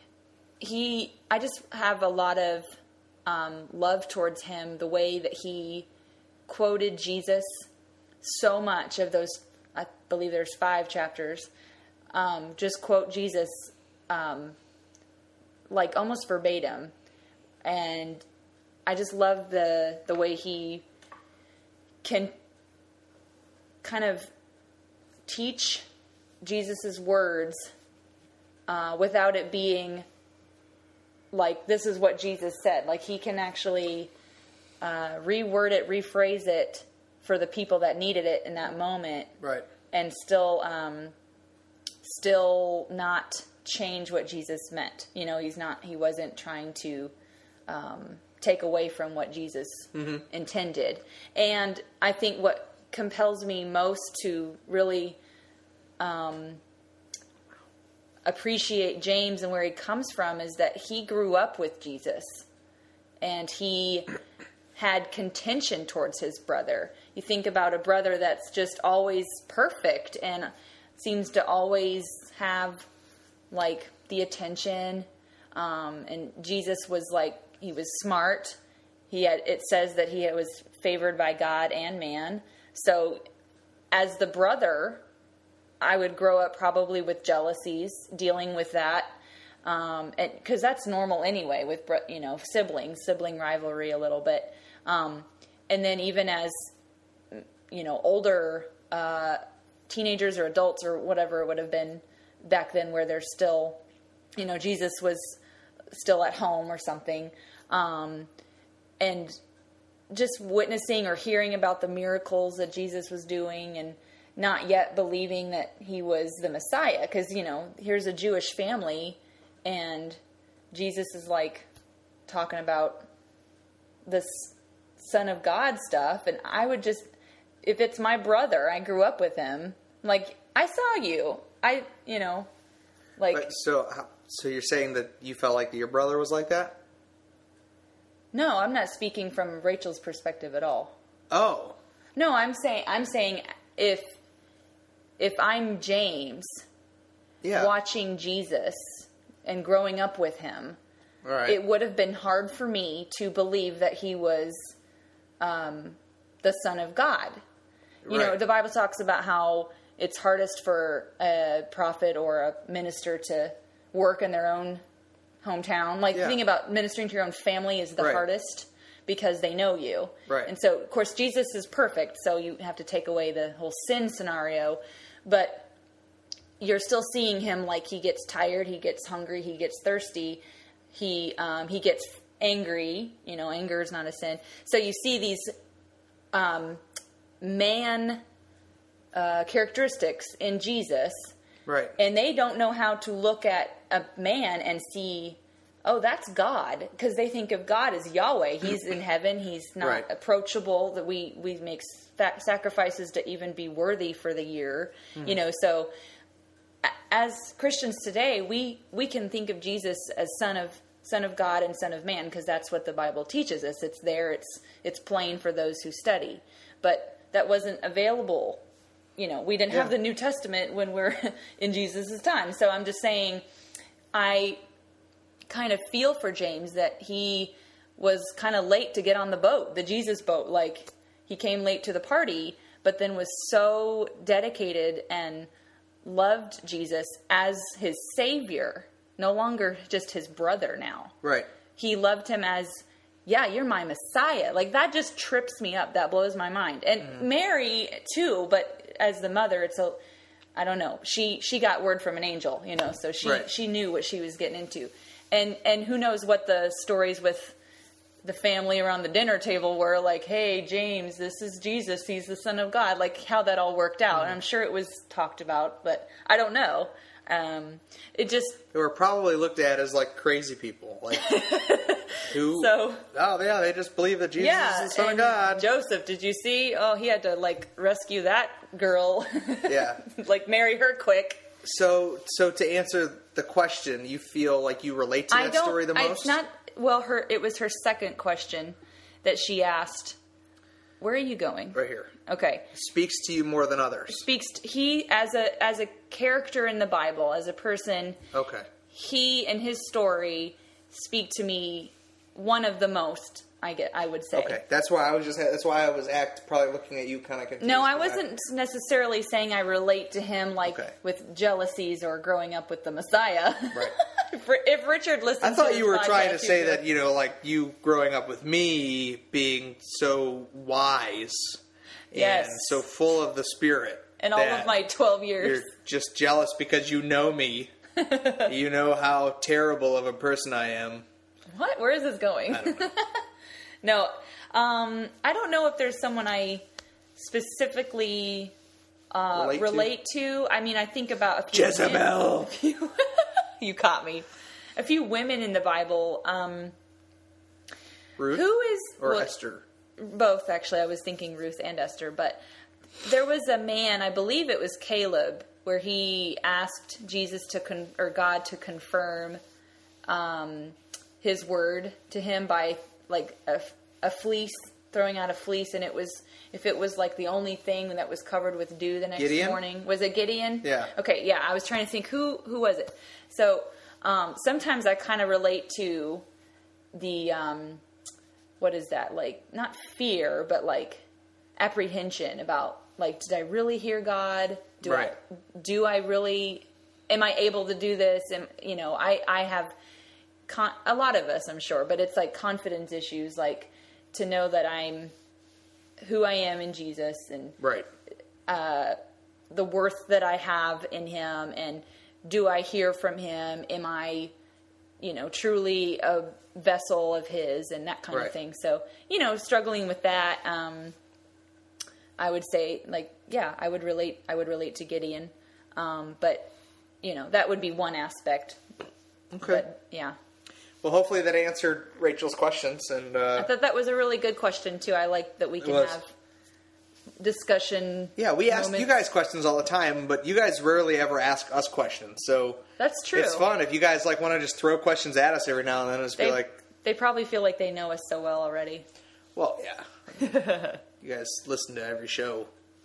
he, I just have a lot of um, love towards him, the way that he quoted Jesus so much of those, I believe there's five chapters. Um, just quote Jesus, um, like almost verbatim. And I just love the, the way he can kind of teach Jesus's words, uh, without it being like, this is what Jesus said. Like, he can actually uh, reword it, rephrase it for the people that needed it in that moment.
Right.
And still, um, still not change what Jesus meant. You know, he's not, he wasn't trying to um, take away from what Jesus mm-hmm. intended. And I think what compels me most to really um, appreciate James and where he comes from is that he grew up with Jesus, and he had contention towards his brother. You think about a brother that's just always perfect and seems to always have like the attention. Um, and Jesus was like, he was smart. He had, it says that he was favored by God and man. So as the brother, I would grow up probably with jealousies, dealing with that. Um, and cause that's normal anyway with, you know, siblings, sibling rivalry a little bit. Um, and then even as, you know, older, uh, teenagers or adults or whatever it would have been back then, where they're still, you know, Jesus was still at home or something. Um, and just witnessing or hearing about the miracles that Jesus was doing and not yet believing that he was the Messiah. Cause, you know, here's a Jewish family and Jesus is like talking about this Son of God stuff. And I would just, if it's my brother, I grew up with him. Like, I saw you. I, you know, like.
But so, so you're saying that you felt like your brother was like that?
No, I'm not speaking from Rachel's perspective at all.
Oh.
No, I'm saying, I'm saying if, if I'm James,
yeah.
watching Jesus and growing up with him,
right.
it would have been hard for me to believe that he was um, the Son of God. You
right.
know, the Bible talks about how it's hardest for a prophet or a minister to work in their own hometown. Like,
yeah.
thinking about ministering to your own family is the
right.
hardest because they know you.
Right.
And so, of course, Jesus is perfect, so you have to take away the whole sin scenario. But you're still seeing him like he gets tired, he gets hungry, he gets thirsty, he um, he gets angry. You know, anger is not a sin. So you see these um, man uh, characteristics in Jesus.
Right.
And they don't know how to look at a man and see, oh, that's God. Because they think of God as Yahweh. He's in heaven. He's not
right.
approachable. That we, we make sacrifices to even be worthy for the year. Mm. You know, so as Christians today, we, we can think of Jesus as son of son of God and son of man, because that's what the Bible teaches us. It's there. It's it's plain for those who study. But that wasn't available. You know, we didn't
yeah.
have the New Testament when we're in Jesus' time. So I'm just saying, I kind of feel for James that he was kind of late to get on the boat, the Jesus boat. Like, he came late to the party, but then was so dedicated and loved Jesus as his Savior, no longer just his brother now.
Right.
He loved him as, yeah, you're my Messiah. Like, that just trips me up. That blows my mind. And mm. Mary, too, but as the mother, it's a, I don't know. She she got word from an angel, you know, so she,
right.
she knew what she was getting into. And and who knows what the stories with the family around the dinner table were, like, hey, James, this is Jesus. He's the Son of God. Like, how that all worked out. Mm. And I'm sure it was talked about, but I don't know. Um, it just...
They were probably looked at as, like, crazy people. Like, who...
So...
Oh, yeah, they just believe that Jesus
yeah,
is the Son
and
of God.
Joseph, did you see? Oh, he had to, like, rescue that girl.
Yeah.
Like, marry her quick.
So, so to answer the question, you feel like you relate to that
I don't,
story the most?
It's not... Well, her it was her second question that she asked. Where are you going?
Right here.
Okay.
Speaks to you more than others.
Speaks to, he as a as a character in the Bible, as a person.
Okay.
He and his story speak to me one of the most. I get. I would say.
Okay, that's why I was just. That's why I was act probably looking at you kind of confused.
No, I wasn't I... necessarily saying I relate to him like
okay.
with jealousies or growing up with the Messiah.
Right.
if, if Richard listens,
I thought
to
you were
podcast,
trying to say
would...
that, you know, like you growing up with me being so wise
yes.
and so full of the Spirit,
and all of my twelve years,
you're just jealous because you know me. You know how terrible of a person I am.
what? Where is this going?
I don't know.
No, um, I don't know if there's someone I specifically uh,
Relate
relate,
to?
to. I mean, I think about a few
Jezebel.
women- You caught me. A few women in the Bible. Um,
Ruth
who is
or
well,
Esther?
Both, actually. I was thinking Ruth and Esther, but there was a man, I believe it was Caleb, where he asked Jesus to con- or God to confirm um, his word to him by like a, a fleece, throwing out a fleece, and it was if it was like the only thing that was covered with dew the next
Gideon?
morning. Was it Gideon?
Yeah.
Okay, yeah. I was trying to think who who was it. So um, sometimes I kind of relate to the um, what is that like? Not fear, but like apprehension about like, did I really hear God? Do
Right.
I do I really? Am I able to do this? And you know, I I have con- a lot of us, I'm sure, but it's like confidence issues, like to know that I'm who I am in Jesus and
Right.
the worth that I have in Him, and do I hear from Him? Am I, you know, truly a vessel of His, and that kind
Right.
of thing. So, you know, struggling with that, um, I would say, like, yeah, I would relate. I would relate to Gideon, um, but you know, that would be one aspect.
Okay.
But yeah,
Well, hopefully that answered Rachel's questions, and
I
uh,
thought that was a really good question too. I like that we can
was.
have discussion.
yeah, we ask
moments.
you guys questions all the time, but you guys rarely ever ask us questions. So
That's true.
it's fun if you guys like want to just throw questions at us every now and then. And just
They,
be like,
they probably feel like they know us so well already.
well, yeah, you guys listen to every show,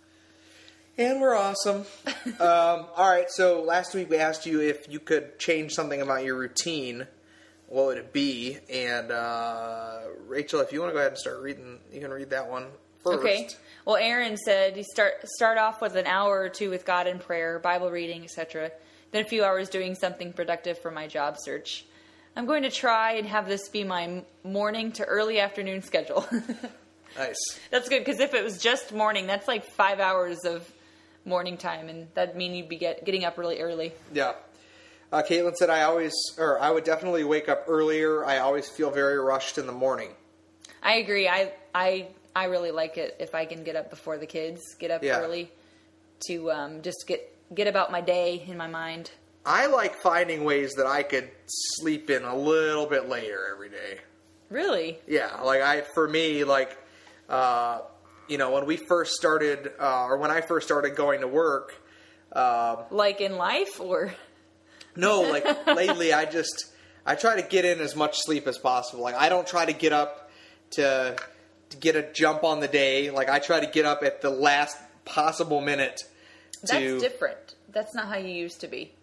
and we're awesome. um, all right, so last week we asked you if you could change something about your routine. What would it be? And uh, Rachel, if you want to go ahead and start reading, you can read that one first.
Okay. Well, Aaron said you start start off with an hour or two with God in prayer, Bible reading, et cetera. Then a few hours doing something productive for my job search. I'm going to try and have this be my morning to early afternoon schedule.
Nice.
That's good, because if it was just morning, that's like five hours of morning time, and that'd mean you'd be get, getting up really early.
Yeah. Uh, Caitlin said, I always, or I would definitely wake up earlier. I always feel very rushed in the morning.
I agree. I I I really like it if I can get up before the kids, get up
Yeah.
early to um, just get get about my day in my mind.
I like finding ways that I could sleep in a little bit later every day.
Really?
Yeah, like I, for me, like, uh, you know, when we first started, uh, or when I first started going to work, um,
Like in life, or
no, like lately, I just I try to get in as much sleep as possible. Like I don't try to get up to to get a jump on the day. Like I try to get up at the last possible minute.
that's
To
different. That's not how you used to be.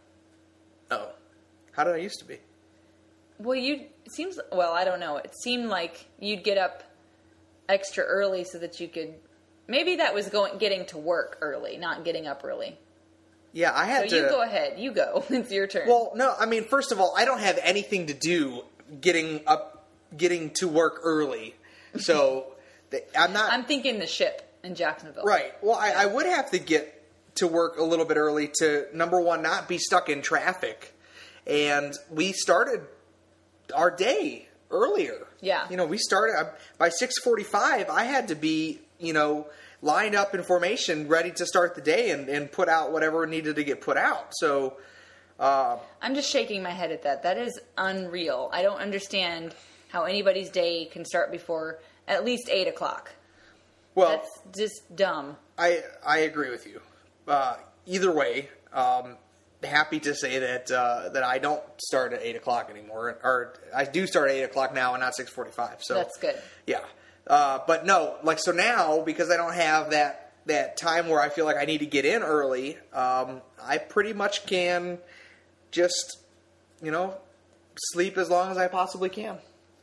oh, how did I used to be?
Well, you it seems well. I don't know. It seemed like you'd get up extra early so that you could. Maybe that was going getting to work early, not getting up early.
Yeah, I
So
had to.
you go ahead. You go. It's your turn.
Well, no, I mean, first of all, I don't have anything to do getting up, getting to work early. So th- I'm not.
I'm thinking the ship in Jacksonville.
Right. Well, I, I would have to get to work a little bit early to, number one, not be stuck in traffic. And we started our day earlier.
Yeah.
You know, we started uh, by six forty-five. I had to be, you know, lined up in formation, ready to start the day and, and put out whatever needed to get put out. So, uh,
I'm just shaking my head at that. That is unreal. I don't understand how anybody's day can start before at least eight o'clock.
well,
That's just dumb.
I I agree with you. Uh, either way, um, happy to say that uh, that I don't start at eight o'clock anymore, or I do start at eight o'clock now and not six forty-five. So
That's good.
Yeah, uh, but no, like so now because I don't have that that time where I feel like I need to get in early. Um, I pretty much can just you know sleep as long as I possibly can.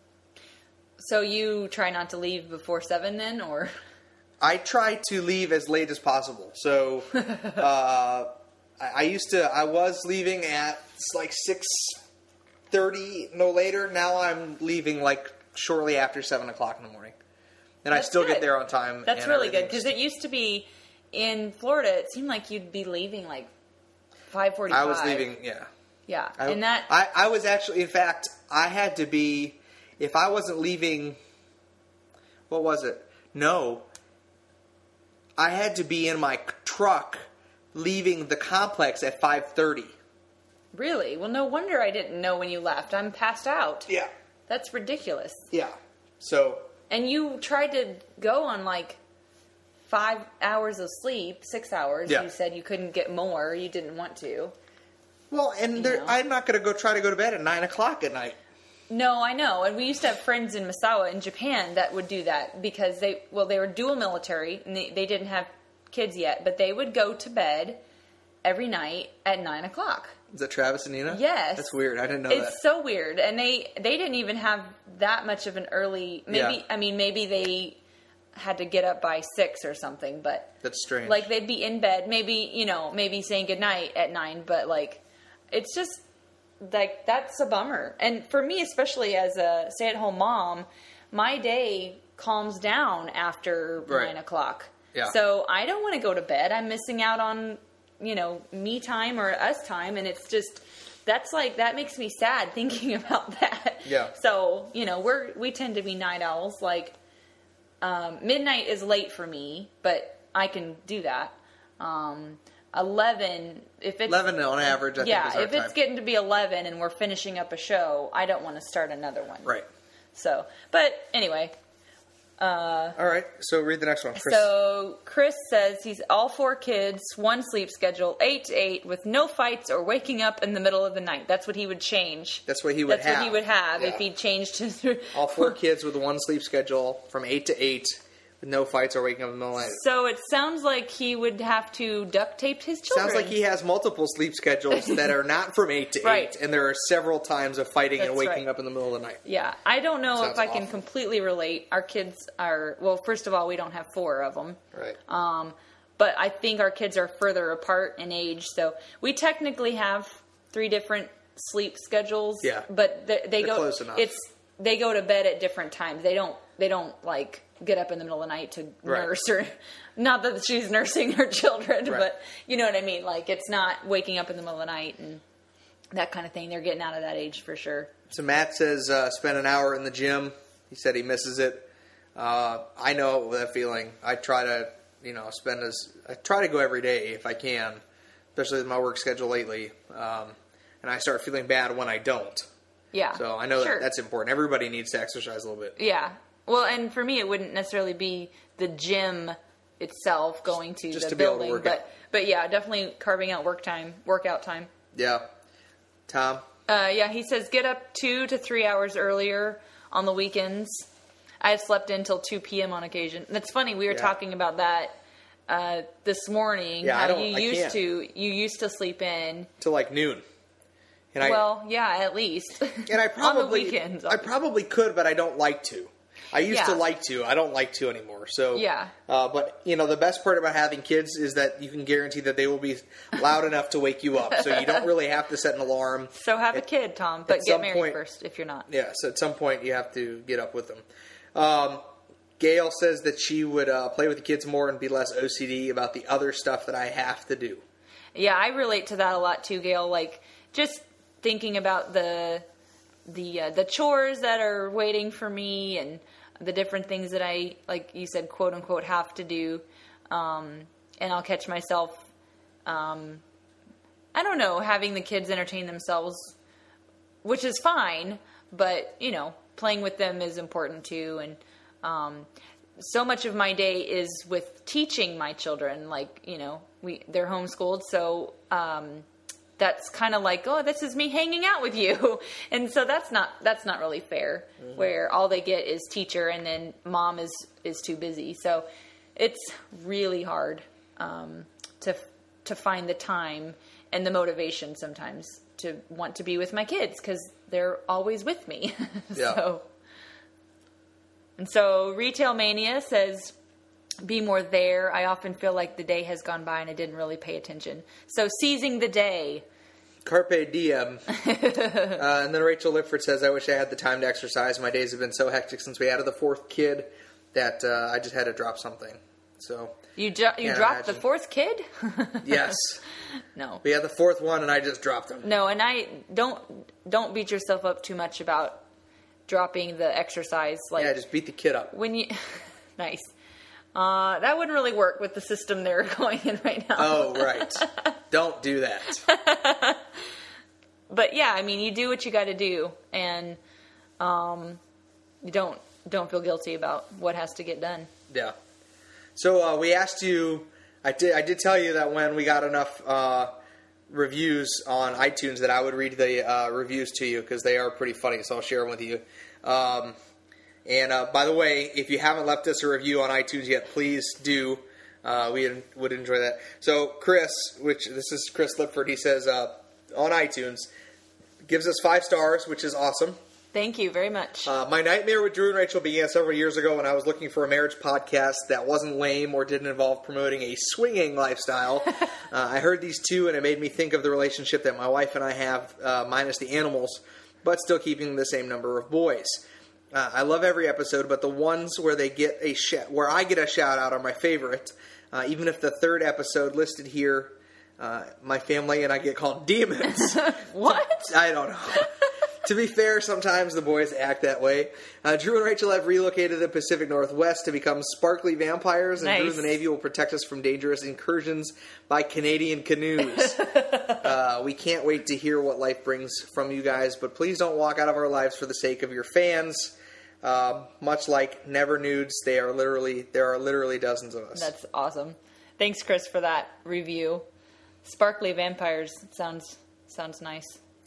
So you try not to leave before seven then, or?
I try to leave as late as possible. So, uh, I, I used to, I was leaving at like six thirty, no later. Now I'm leaving like shortly after seven o'clock in the morning. And
That's
I still
good.
get there on time.
That's
and
really good,
everything's-
because it used to be in Florida, it seemed like you'd be leaving like five forty-five.
I was leaving, yeah.
Yeah,
I,
and that,
I, I was actually, in fact, I had to be, if I wasn't leaving, what was it? No. I had to be in my truck leaving the complex at five thirty.
Really? Well, no wonder I didn't know when you left. I'm passed out.
Yeah.
That's ridiculous.
Yeah. So.
And you tried to go on like five hours of sleep, six hours.
Yeah.
You said you couldn't get more. You didn't want to.
Well, and there,
know.
I'm not going to go try to go to bed at nine o'clock at night.
No, I know. And we used to have friends in Misawa in Japan that would do that because they, well, they were dual military and they, they didn't have kids yet, but they would go to bed every night at nine o'clock.
Is that Travis and Nina?
Yes.
That's weird. I didn't know
it's
that.
It's so weird. And they, they didn't even have that much of an early, maybe,
Yeah.
I mean, maybe they had to get up by six or something, but
That's strange.
like they'd be in bed, maybe, you know, maybe saying goodnight at nine, but like, it's just like, that's a bummer. And for me, especially as a stay-at-home mom, my day calms down after
Right.
nine o'clock.
Yeah.
So I don't want to go to bed. I'm missing out on, you know, me time or us time. And it's just, that's like, that makes me sad thinking about that.
Yeah.
So, you know, we're, we tend to be night owls. Like, um, midnight is late for me, but I can do that. Um, eleven, if it's
eleven on average, I
yeah,
think is our
if it's
time.
getting to be eleven and we're finishing up a show, I don't want to start another one.
Right.
So, but anyway,
All right. So read the next one, Chris.
so Chris says he's all four kids, one sleep schedule, eight to eight, with no fights or waking up in the middle of the night. That's what he would change.
That's what he would
That's
have.
what he would have
Yeah.
if he changed his.
All four kids with one sleep schedule from eight to eight, with no fights or waking up in the middle of the night.
So it sounds like he would have to duct tape his children.
Sounds like he has multiple sleep schedules that are not from eight to
Right.
eight, and there are several times of fighting and
That's
waking
right.
up in the middle of the night.
Yeah, I don't know
Sounds
if I can
awful.
completely relate. Our kids are, well, first of all, we don't have four of them.
Right.
Um, but I think our kids are further apart in age, so we technically have three different sleep schedules.
Yeah.
But they, they
They're
go.
close enough.
It's they go to bed at different times. They don't. They don't like get up in the middle of the night to
Right.
nurse or. Not that she's nursing her children,
Right.
but you know what I mean. Like it's not waking up in the middle of the night and that kind of thing. They're getting out of that age for sure.
So Matt says uh, spend an hour in the gym. He said he misses it. Uh, I know that feeling. I try to, you know, spend as I try to go every day if I can, especially with my work schedule lately. Um, and I start feeling bad when I don't.
Yeah.
So I know
Sure.
that that's important. Everybody needs to exercise a little bit.
Yeah. Well, and for me, it wouldn't necessarily be the gym itself going to
Just
the
to be able to
building,
work
but
out.
but yeah, definitely carving out work time, workout time.
Yeah. Tom?
Uh, yeah, he says get up two to three hours earlier on the weekends. I have slept in till two p.m. on occasion. That's funny. We were
Yeah.
talking about that uh, this morning.
Yeah, I
how
don't-
you
I
used
can't.
to you used to sleep in.
To like noon. And I,
Well, yeah, at least.
and I probably,
on the weekends.
I probably could, but I don't like to. I used
Yeah.
to like to. I don't like to anymore. So
Yeah.
Uh, but you know, the best part about having kids is that you can guarantee that they will be loud enough to wake you up. So you don't really have to set an alarm.
So have a
At-
kid, Tom, but
at
get
some
married
point-
first if you're not.
Yeah. So at some point you have to get up with them. Um, Gail says that she would uh, play with the kids more and be less O C D about the other stuff that I have to do.
Yeah, I relate to that a lot too, Gail. Like just thinking about the the uh, the chores that are waiting for me and the different things that I, like you said, quote unquote, have to do. Um, and I'll catch myself, um, I don't know, having the kids entertain themselves, which is fine, but you know, playing with them is important too. And um, so much of my day is with teaching my children. Like, you know, we they're homeschooled, so um, that's kind of like, oh, this is me hanging out with you, and so that's not that's not really fair. Mm-hmm. Where all they get is teacher, and then mom is is too busy. So it's really hard um, to to find the time and the motivation sometimes to want to be with my kids because they're always with me.
Yeah.
So. And so Retail Mania says, be more there. I often feel like the day has gone by and I didn't really pay attention. So seizing the day.
Carpe diem. uh, and then Rachel Lipford says, I wish I had the time to exercise. My days have been so hectic since we added the fourth kid that uh, I just had to drop something. So
You ju- you
Can't
dropped the
imagine.
fourth kid?
yes,
No.
we had the fourth one, and I just dropped him.
No, and I don't don't beat yourself up too much about dropping the exercise. Like
Yeah, just beat the kid up.
when you nice. Uh, that wouldn't really work with the system they're going in right now.
Oh, right. Don't do that.
But yeah, I mean, you do what you got to do, and um, you don't don't feel guilty about what has to get done.
Yeah. So uh, we asked you. I did. I did tell you that when we got enough uh, reviews on iTunes, that I would read the uh, reviews to you because they are pretty funny. So I'll share them with you. Um, and uh, by the way, if you haven't left us a review on iTunes yet, please do. Uh, we would enjoy that. So Chris, which this is Chris Lipford, he says uh, on iTunes, gives us five stars, which is awesome.
Thank you very much.
Uh, my nightmare with Drew and Rachel began several years ago when I was looking for a marriage podcast that wasn't lame or didn't involve promoting a swinging lifestyle. uh, I heard these two, and it made me think of the relationship that my wife and I have, uh, minus the animals, but still keeping the same number of boys. Uh, I love every episode, but the ones where they get a sh- where I get a shout out are my favorite. Uh, even if the third episode listed here, uh, my family and I get called demons.
What?
I don't know. To be fair, sometimes the boys act that way. Uh, Drew and Rachel have relocated to the Pacific Northwest to become sparkly vampires, and
Nice.
Drew and the Navy will protect us from dangerous incursions by Canadian canoes. uh, we can't wait to hear what life brings from you guys, but please don't walk out of our lives for the sake of your fans. Uh, much like Never Nudes, they are literally there are literally dozens of us.
That's awesome. Thanks, Chris, for that review. Sparkly vampires sounds sounds nice.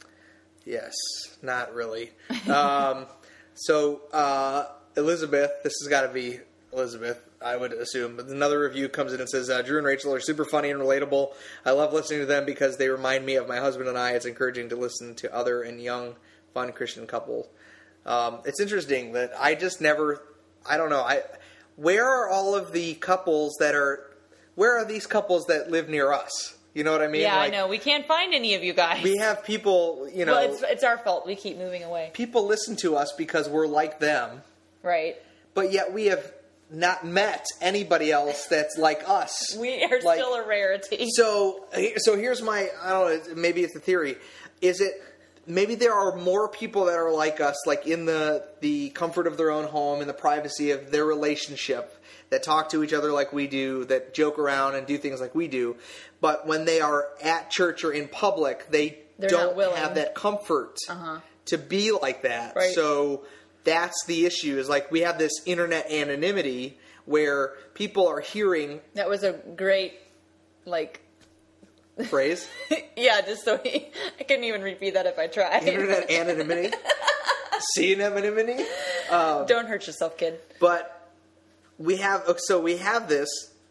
Yes, not really. Um, so, uh, Elizabeth, this has got to be Elizabeth, I would assume. But another review comes in and says, uh, Drew and Rachel are super funny and relatable. I love listening to them because they remind me of my husband and I. It's encouraging to listen to other and young, fun Christian couples. Um, it's interesting that I just never, I don't know, I where are all of the couples that are, where are these couples that live near us? You know what I mean?
Yeah,
like,
I know. We can't find any of you guys.
We have people, you know.
Well, it's, it's our fault. We keep moving away.
People listen to us because we're like them,
Right.
but yet we have not met anybody else that's like us.
We are
Like,
still a rarity.
So, so here's my, I don't know, maybe it's a theory. Is it, maybe there are more people that are like us, like in the, the comfort of their own home, in the privacy of their relationship, that talk to each other like we do, that joke around and do things like we do. But when they are at church or in public, they
They're not
don't
willing.
have that comfort
Uh-huh.
to be like that.
Right.
So that's the issue, is like we have this internet anonymity where people are hearing
That was a great, like,
phrase,
yeah, just so he, I couldn't even repeat that if I tried.
internet anonymity, see anonymity. Um,
Don't hurt yourself, kid.
but we have, so we have this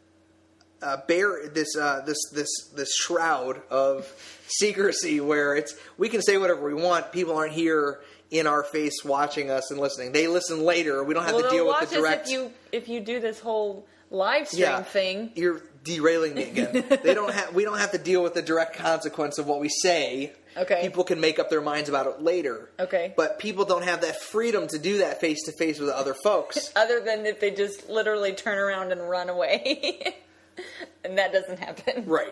uh, bear, this uh, this this this shroud of secrecy where it's we can say whatever we want. People aren't here in our face watching us and listening. They listen later. We don't have
Well,
to
they'll
deal
watch
with the
us
direct.
if you if you do this whole live stream
yeah,
thing.
You're derailing me again. They don't have. We don't have to deal with the direct consequence of what we say.
Okay.
People can make up their minds about it later.
Okay.
But people don't have that freedom to do that face to face with other folks.
Other than if they just literally turn around and run away. And that doesn't happen.
Right.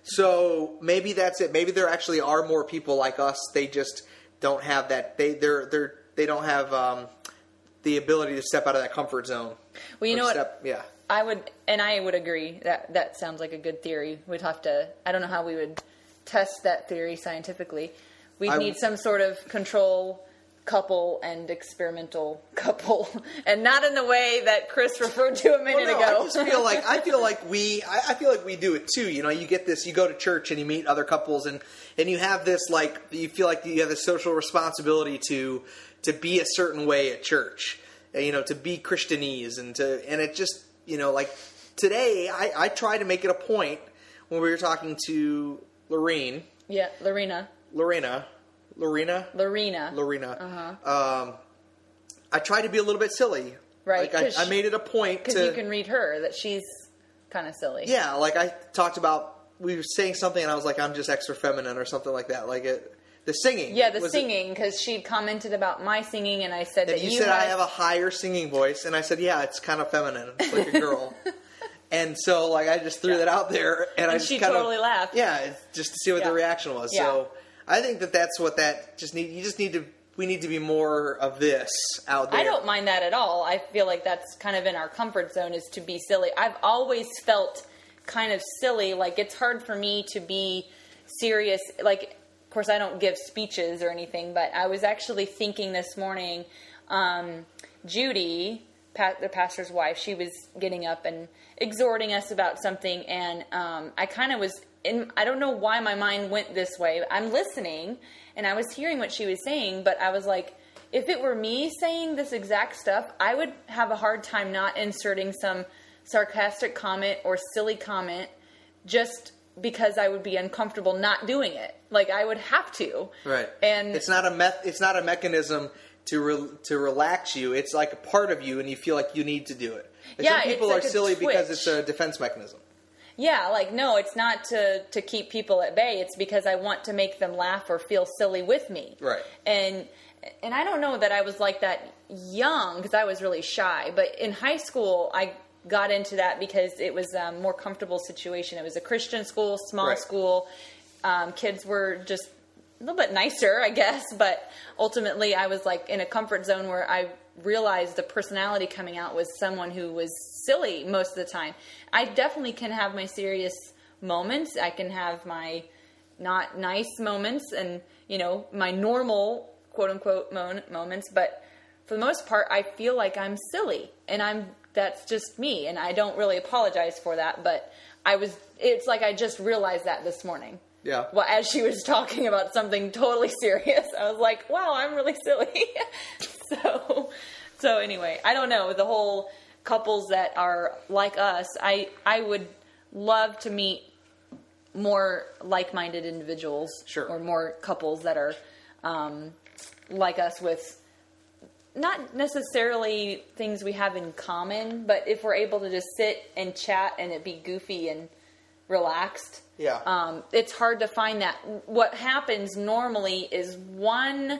So maybe that's it. Maybe there actually are more people like us. They just don't have that. They they're they're they don't have um, the ability to step out of that comfort zone.
Well, you
Or
know what?
step- Yeah.
I would, and I would agree that that sounds like a good theory. We'd have to. I don't know how we would test that theory scientifically. We'd
I-
need some sort of control couple and experimental couple, and not in the way that Chris referred to a minute
Well, no,
ago.
I just feel like I feel like we I, I feel like we do it too. You know, you get this. You go to church and you meet other couples, and and you have this like you feel like you have this social responsibility to to be a certain way at church. You know, to be Christianese and to and it just you know like today I I try to make it a point when we were talking to Lorene,
yeah, Lorena,
Lorena, Lorena,
Lorena,
Lorena.
Uh-huh.
Um, I tried to be a little bit silly.
Right,
Like
'cause
I, I made it a point
because
to
you can read her that she's kind of silly.
Yeah, like I talked about, we were saying something, and I was like, I'm just extra feminine or something like that. Like it, the singing.
Yeah, the
Was it-
singing, because she commented about my singing, and I said
and
that
you
you
said
had,
I have a higher singing voice, and I said, yeah, it's kind of feminine. It's like a girl. And so, like, I just threw
Yeah.
that out there, and, I
And
just
she
kind
totally
of,
laughed.
Yeah, it's just to see what
Yeah.
the reaction was.
Yeah.
So, I think that that's what that just need. You just need to. We need to be more of this out there.
I don't mind that at all. I feel like that's kind of in our comfort zone, is to be silly. I've always felt kind of silly. Like, it's hard for me to be serious. Like, of course, I don't give speeches or anything, but I was actually thinking this morning, um, Judy, pa- the pastor's wife, she was getting up and exhorting us about something, and um, I kind of was in, I don't know why my mind went this way. I'm listening, and I was hearing what she was saying, but I was like, if it were me saying this exact stuff, I would have a hard time not inserting some sarcastic comment or silly comment just because I would be uncomfortable not doing it. Like, I would have to.
Right.
And
it's not a meth- It's not a mechanism to re- to relax you. It's like a part of you, and you feel like you need to do it. And
Yeah,
some people
it's like
are
a
silly because
twitch.
it's a defense mechanism.
yeah, like, no, it's not to, to keep people at bay. It's because I want to make them laugh or feel silly with me.
Right.
And and I don't know that I was like that young, because I was really shy. But in high school, I got into that because it was a more comfortable situation. It was a Christian school, small
Right.
school. Um, kids were just a little bit nicer, I guess. But ultimately, I was like in a comfort zone where I realized the personality coming out was someone who was silly most of the time. I definitely can have my serious moments. I can have my not nice moments and, you know, my normal quote unquote mo- moments. But for the most part, I feel like I'm silly, and I'm, that's just me. And I don't really apologize for that, but I was, it's like I just realized that this morning.
Yeah.
Well, as she was talking about something totally serious, I was like, wow, I'm really silly. so, so anyway, I don't know, the whole couples that are like us, I, I would love to meet more like-minded individuals.
Sure.
Or more couples that are, um, like us, with not necessarily things we have in common, but if we're able to just sit and chat and it be goofy and relaxed.
Yeah.
Um, it's hard to find that. What happens normally is one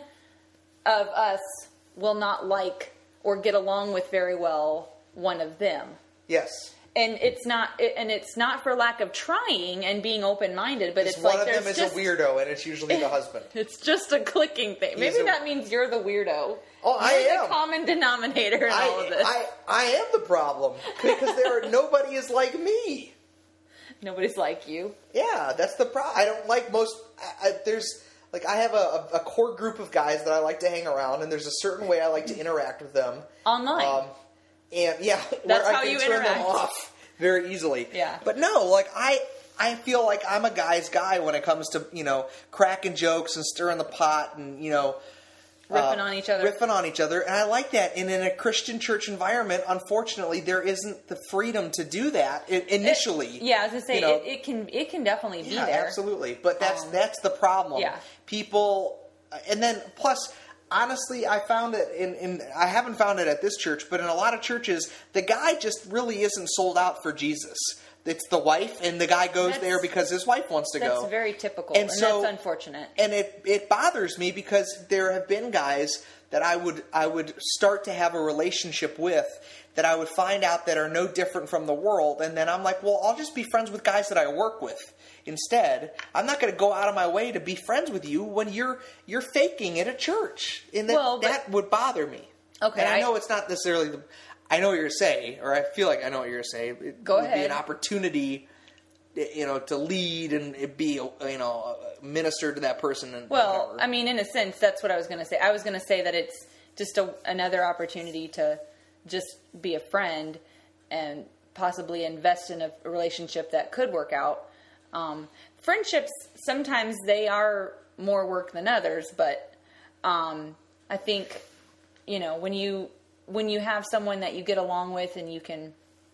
of us will not like or get along with very well one of them.
Yes.
And it's not, and it's not for lack of trying and being open-minded, but
Because
it's
one
like
of them
there's
is
just,
a weirdo, and it's usually the husband.
it's just a clicking thing. Maybe
a-
that means you're the weirdo.
Oh, I
You're
am.
the common denominator in
I,
all of this.
I, I am the problem because there are nobody is like me.
Nobody's like you.
Yeah, that's the problem. I don't like most. I, I, there's like I have a, a core group of guys that I like to hang around, and there's a certain way I like to interact with them
Online.
Um, and yeah,
That's
where
how
I can
you
turn
interact.
them off very easily.
Yeah.
But no, like I, I feel like I'm a guy's guy when it comes to, you know, cracking jokes and stirring the pot and, you know,
Riffing
uh,
on each other.
Riffing on each other, and I like that. And in a Christian church environment, unfortunately, there isn't the freedom to do that I- initially.
It- yeah, I was gonna say
you know.
it, it can it can definitely be
Yeah,
there.
absolutely. But that's
Um,
that's the problem.
yeah.
People, and then plus, honestly, I found it in, in I haven't found it at this church, but in a lot of churches, the guy just really isn't sold out for Jesus. It's the wife, and the guy goes
That's-
there because his wife wants to
That's
go.
very typical,
And
and,
so-
that's unfortunate.
And it it bothers me because there have been guys that I would I would start to have a relationship with that I would find out that are no different from the world, and then I'm like, well, I'll just be friends with guys that I work with instead. I'm not going to go out of my way to be friends with you when you're you're faking it at church, and that
Well, but-
that would bother me.
Okay,
and I,
I-
know it's not necessarily. The, I know what you're saying, or I feel like I know what you're saying. It
Go
would be
ahead.
an opportunity, you know, to lead and it be, you know, minister to that person. And
Well,
whatever.
I mean, in a sense, that's what I was going to say. I was going to say that it's just a, another opportunity to just be a friend and possibly invest in a, a relationship that could work out. Um, friendships, sometimes they are more work than others, but um, I think, you know, when you when you have someone that you get along with and you can,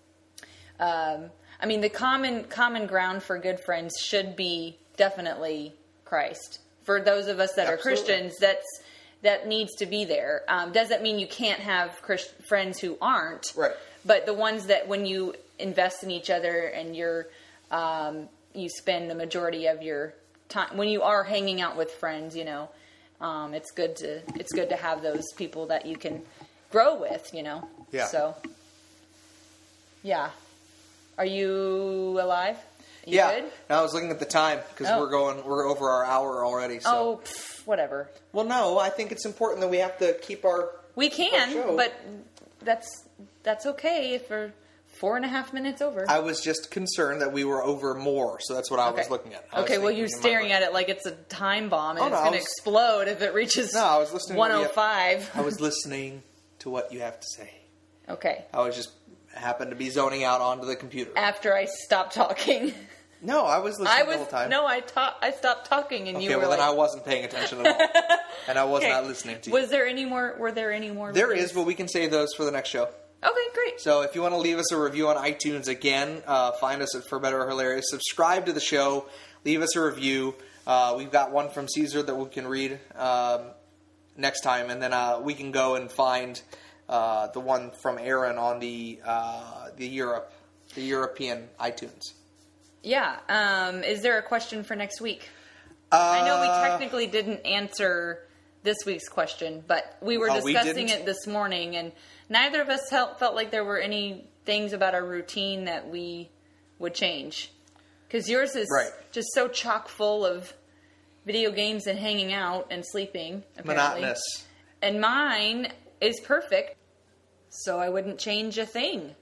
um, I mean, the common common ground for good friends should be definitely Christ. For those of us that
Absolutely.
are Christians, that's that needs to be there. Um, doesn't mean you can't have Christ- friends who aren't,
Right.
but the ones that when you invest in each other and you're um, you spend the majority of your time when you are hanging out with friends, you know, um, it's good to it's good to have those people that you can grow with, you know.
Yeah.
So, yeah. Are you alive? You
yeah.
good?
No, I was looking at the time because
Oh.
we're going, we're over our hour already. So.
Oh, pff, whatever.
Well, no, I think it's important that we have to keep our.
We
our
can,
show.
but that's that's okay if we're four and a half minutes over.
I was just concerned that we were over more, so that's what I was looking at. I was
Okay, well,
thinking
you're
in my
staring
brain.
at it like it's a time bomb and
Oh,
it's
no, I
going to
was-
explode if it reaches
No, I was listening to what you
one
have-
oh five.
I was listening to what you have to say.
Okay.
I was just happened to be zoning out onto the computer.
After I stopped talking.
No, I was listening
I was
the whole time.
no, I ta- I stopped talking and
okay,
you were
well
like,
then I wasn't paying attention at all, and I was
Okay.
not listening to you.
Was there any more? Were there any more?
There
reviews?
is, but we can save those for the next show.
Okay, great.
So if you want to leave us a review on iTunes, again, uh, find us at For Better or Hilarious. Subscribe to the show. Leave us a review. Uh, we've got one from Caesar that we can read um, next time, and then uh, we can go and find uh, the one from Aaron on the uh, the Europe, the European iTunes.
Yeah. Um, is there a question for next week?
Uh,
I know we technically didn't answer this week's question, but we were
Oh, we
discussing
didn't?
it this morning, and neither of us felt, felt like there were any things about our routine that we would change. Because yours is
Right.
just so chock full of video games and hanging out and sleeping, apparently.
monotonous.
And mine is perfect, so I wouldn't change a thing.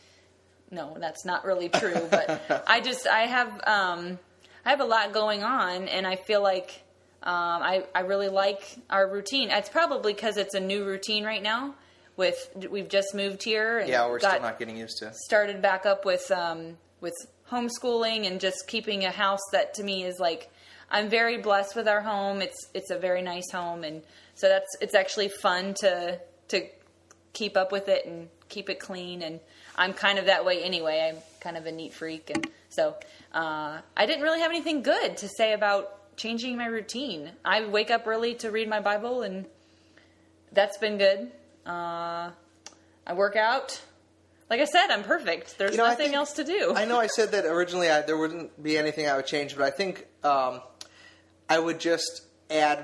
No, that's not really true, but I just, I have, um, I have a lot going on, and I feel like um, I, I really like our routine. It's probably because it's a new routine right now. With we've just moved here, and
Yeah, we're
got
still not getting used to it.
started back up with um, with homeschooling and just keeping a house that to me is like I'm very blessed with our home. It's it's a very nice home, and so that's it's actually fun to to keep up with it and keep it clean. And I'm kind of that way anyway. I'm kind of a neat freak, and so uh, I didn't really have anything good to say about changing my routine. I wake up early to read my Bible, and that's been good. Uh, I work out. Like I said, I'm perfect. There's
You know, I
nothing
think-
else to do.
I know I said that originally I, there wouldn't be anything I would change, but I think um, I would just add,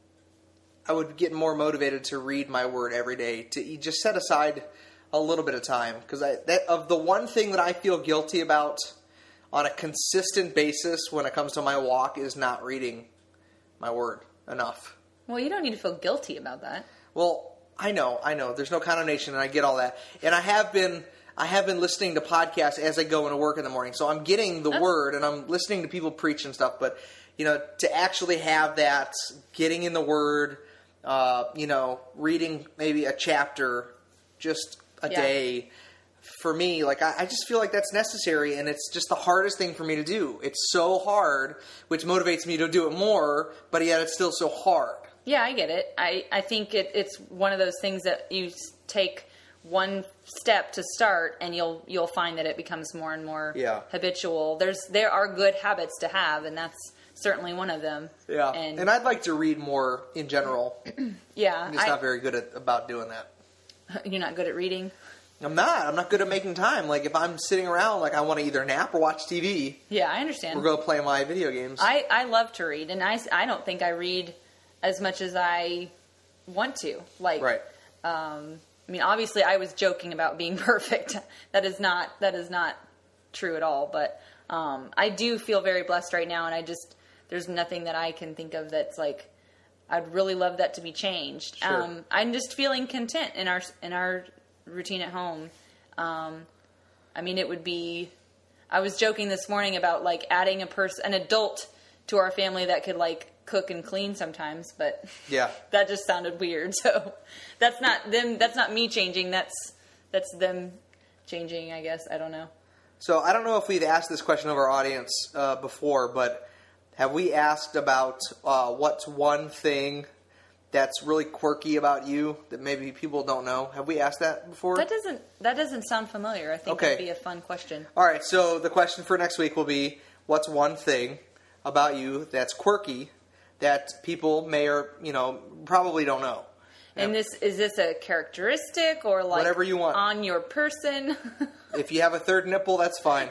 I would get more motivated to read my word every day, to e- just set aside a little bit of time. Because I, that, of the one thing that I feel guilty about on a consistent basis when it comes to my walk is not reading my word enough.
Well, you don't need to feel guilty about that.
Well, I know, I know. There's no condemnation, and I get all that. And I have been, I have been listening to podcasts as I go into work in the morning. So I'm getting the word, and I'm listening to people preach and stuff. But you know, to actually have that, getting in the word, uh, you know, reading maybe a chapter, just a
Yeah.
day. For me, like I, I just feel like that's necessary, and it's just the hardest thing for me to do. It's so hard, which motivates me to do it more. But yet, it's still so hard.
Yeah, I get it. I, I think it, it's one of those things that you s- take one step to start, and you'll you'll find that it becomes more and more
Yeah.
habitual. There's there are good habits to have, and that's certainly one of them.
Yeah,
and,
and I'd like to read more in general.
yeah,
I'm just
I-
not very good at about doing that.
you're not good at reading.
I'm not. I'm not good at making time. Like if I'm sitting around, like I want to either nap or watch T V,
Yeah, I understand.
or go play my video games.
I, I love to read, and I, s- I don't think I read as much as I want to. Like,
right.
Um, I mean, obviously, I was joking about being perfect. That is not that is not true at all. But um, I do feel very blessed right now, and I just there's nothing that I can think of that's like I'd really love that to be changed.
Sure.
Um, I'm just feeling content in our in our routine at home. Um, I mean, it would be. I was joking this morning about like adding a person, an adult, to our family that could like cook and clean sometimes, but
Yeah.
that just sounded weird. So that's not them. That's not me changing. That's that's them changing. I guess I don't know.
So I don't know if we've asked this question of our audience uh, before, but have we asked about uh, what's one thing that's really quirky about you that maybe people don't know? Have we asked that before?
That doesn't that doesn't sound familiar. I think
Okay.
that'd be a fun question.
All right. So the question for next week will be, what's one thing about you that's quirky that people may or you know probably don't know?
And this is this a characteristic or like
Whatever you want.
on your person?
If you have a third nipple, that's fine.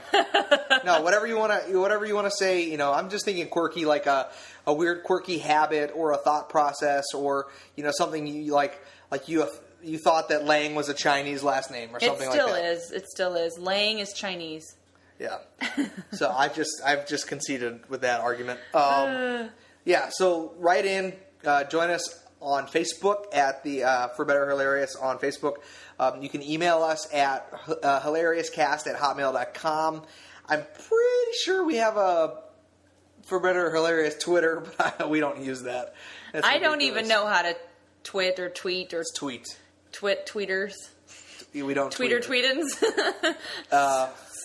No, whatever you want to, whatever you want to say. You know, I'm just thinking quirky, like a, a weird quirky habit or a thought process, or you know, something you like, like you you thought that Lang was a Chinese last name or
It
something
still
like that.
is. It still is. Lang is Chinese.
Yeah. So I just I've just conceded with that argument. Um, yeah. So write in, uh, join us on Facebook at the uh, For Better Hilarious on Facebook. Um, you can email us at uh, hilariouscast at hotmail dot com. I'm pretty sure we have a For Better Hilarious Twitter, but we don't use that. That's
I don't
ridiculous.
even know how to twit or tweet or
Tweet.
twit tweeters.
We don't
Tweeter
tweet.
tweetins.
Uh,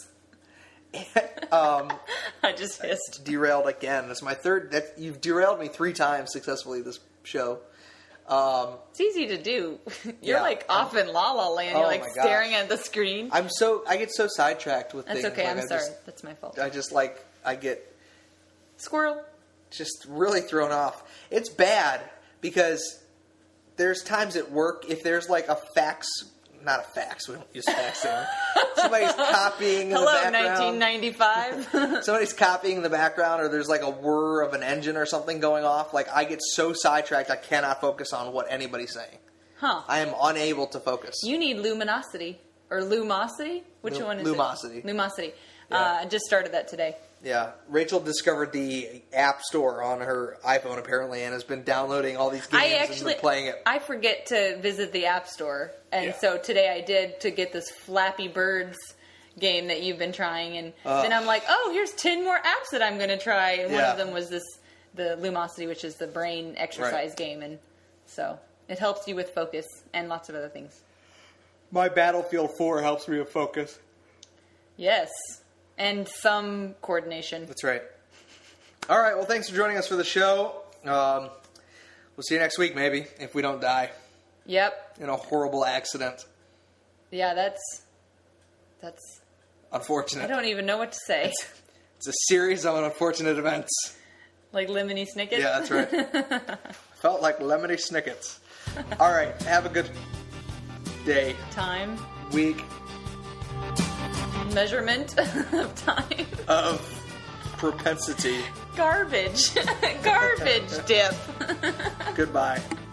um,
I just hissed.
derailed again. That's my third. That you've derailed me three times successfully this show. Um,
It's easy to do. You're
Yeah.
like off in La La Land.
Oh
You're like
my gosh.
staring at the screen.
I'm so I get so sidetracked with
That's
things.
okay.
Like,
I'm
I
sorry.
Just,
That's my fault.
I just like I get
Squirrel.
just really thrown off. It's bad because there's times at work if there's like a fax, not a fax. We don't use fax anymore. Somebody's copying in the
Hello,
background.
nineteen ninety-five.
Somebody's copying in the background, or there's like a whir of an engine or something going off. Like I get so sidetracked, I cannot focus on what anybody's saying.
Huh.
I am unable to focus.
You need luminosity. Or lumosity? Which
Lu-
one is
Lumosity.
it? Lumosity.
Yeah.
Uh, I just started that today.
Yeah, Rachel discovered the App Store on her iPhone apparently, and has been downloading all these games
I
and
actually
been playing it.
I forget to visit the App Store, and
Yeah.
so today I did to get this Flappy Birds game that you've been trying, and
Uh.
then I'm like, oh, here's ten more apps that I'm going to try, and one
Yeah.
of them was this the Lumosity, which is the brain exercise
Right.
game, and so it helps you with focus and lots of other things.
My Battlefield four helps me with focus.
Yes, and some coordination.
That's right. All right, well, thanks for joining us for the show. Um, we'll see you next week, maybe, if we don't die
Yep.
in a horrible accident.
Yeah, that's that's.
Unfortunate.
I don't even know what to say.
It's a series of unfortunate events.
Like Lemony Snicket.
Yeah, that's right. Felt like Lemony Snickets. All right, have a good day,
Time.
week
Measurement of time.
of propensity.
Garbage. Garbage dip.
Goodbye.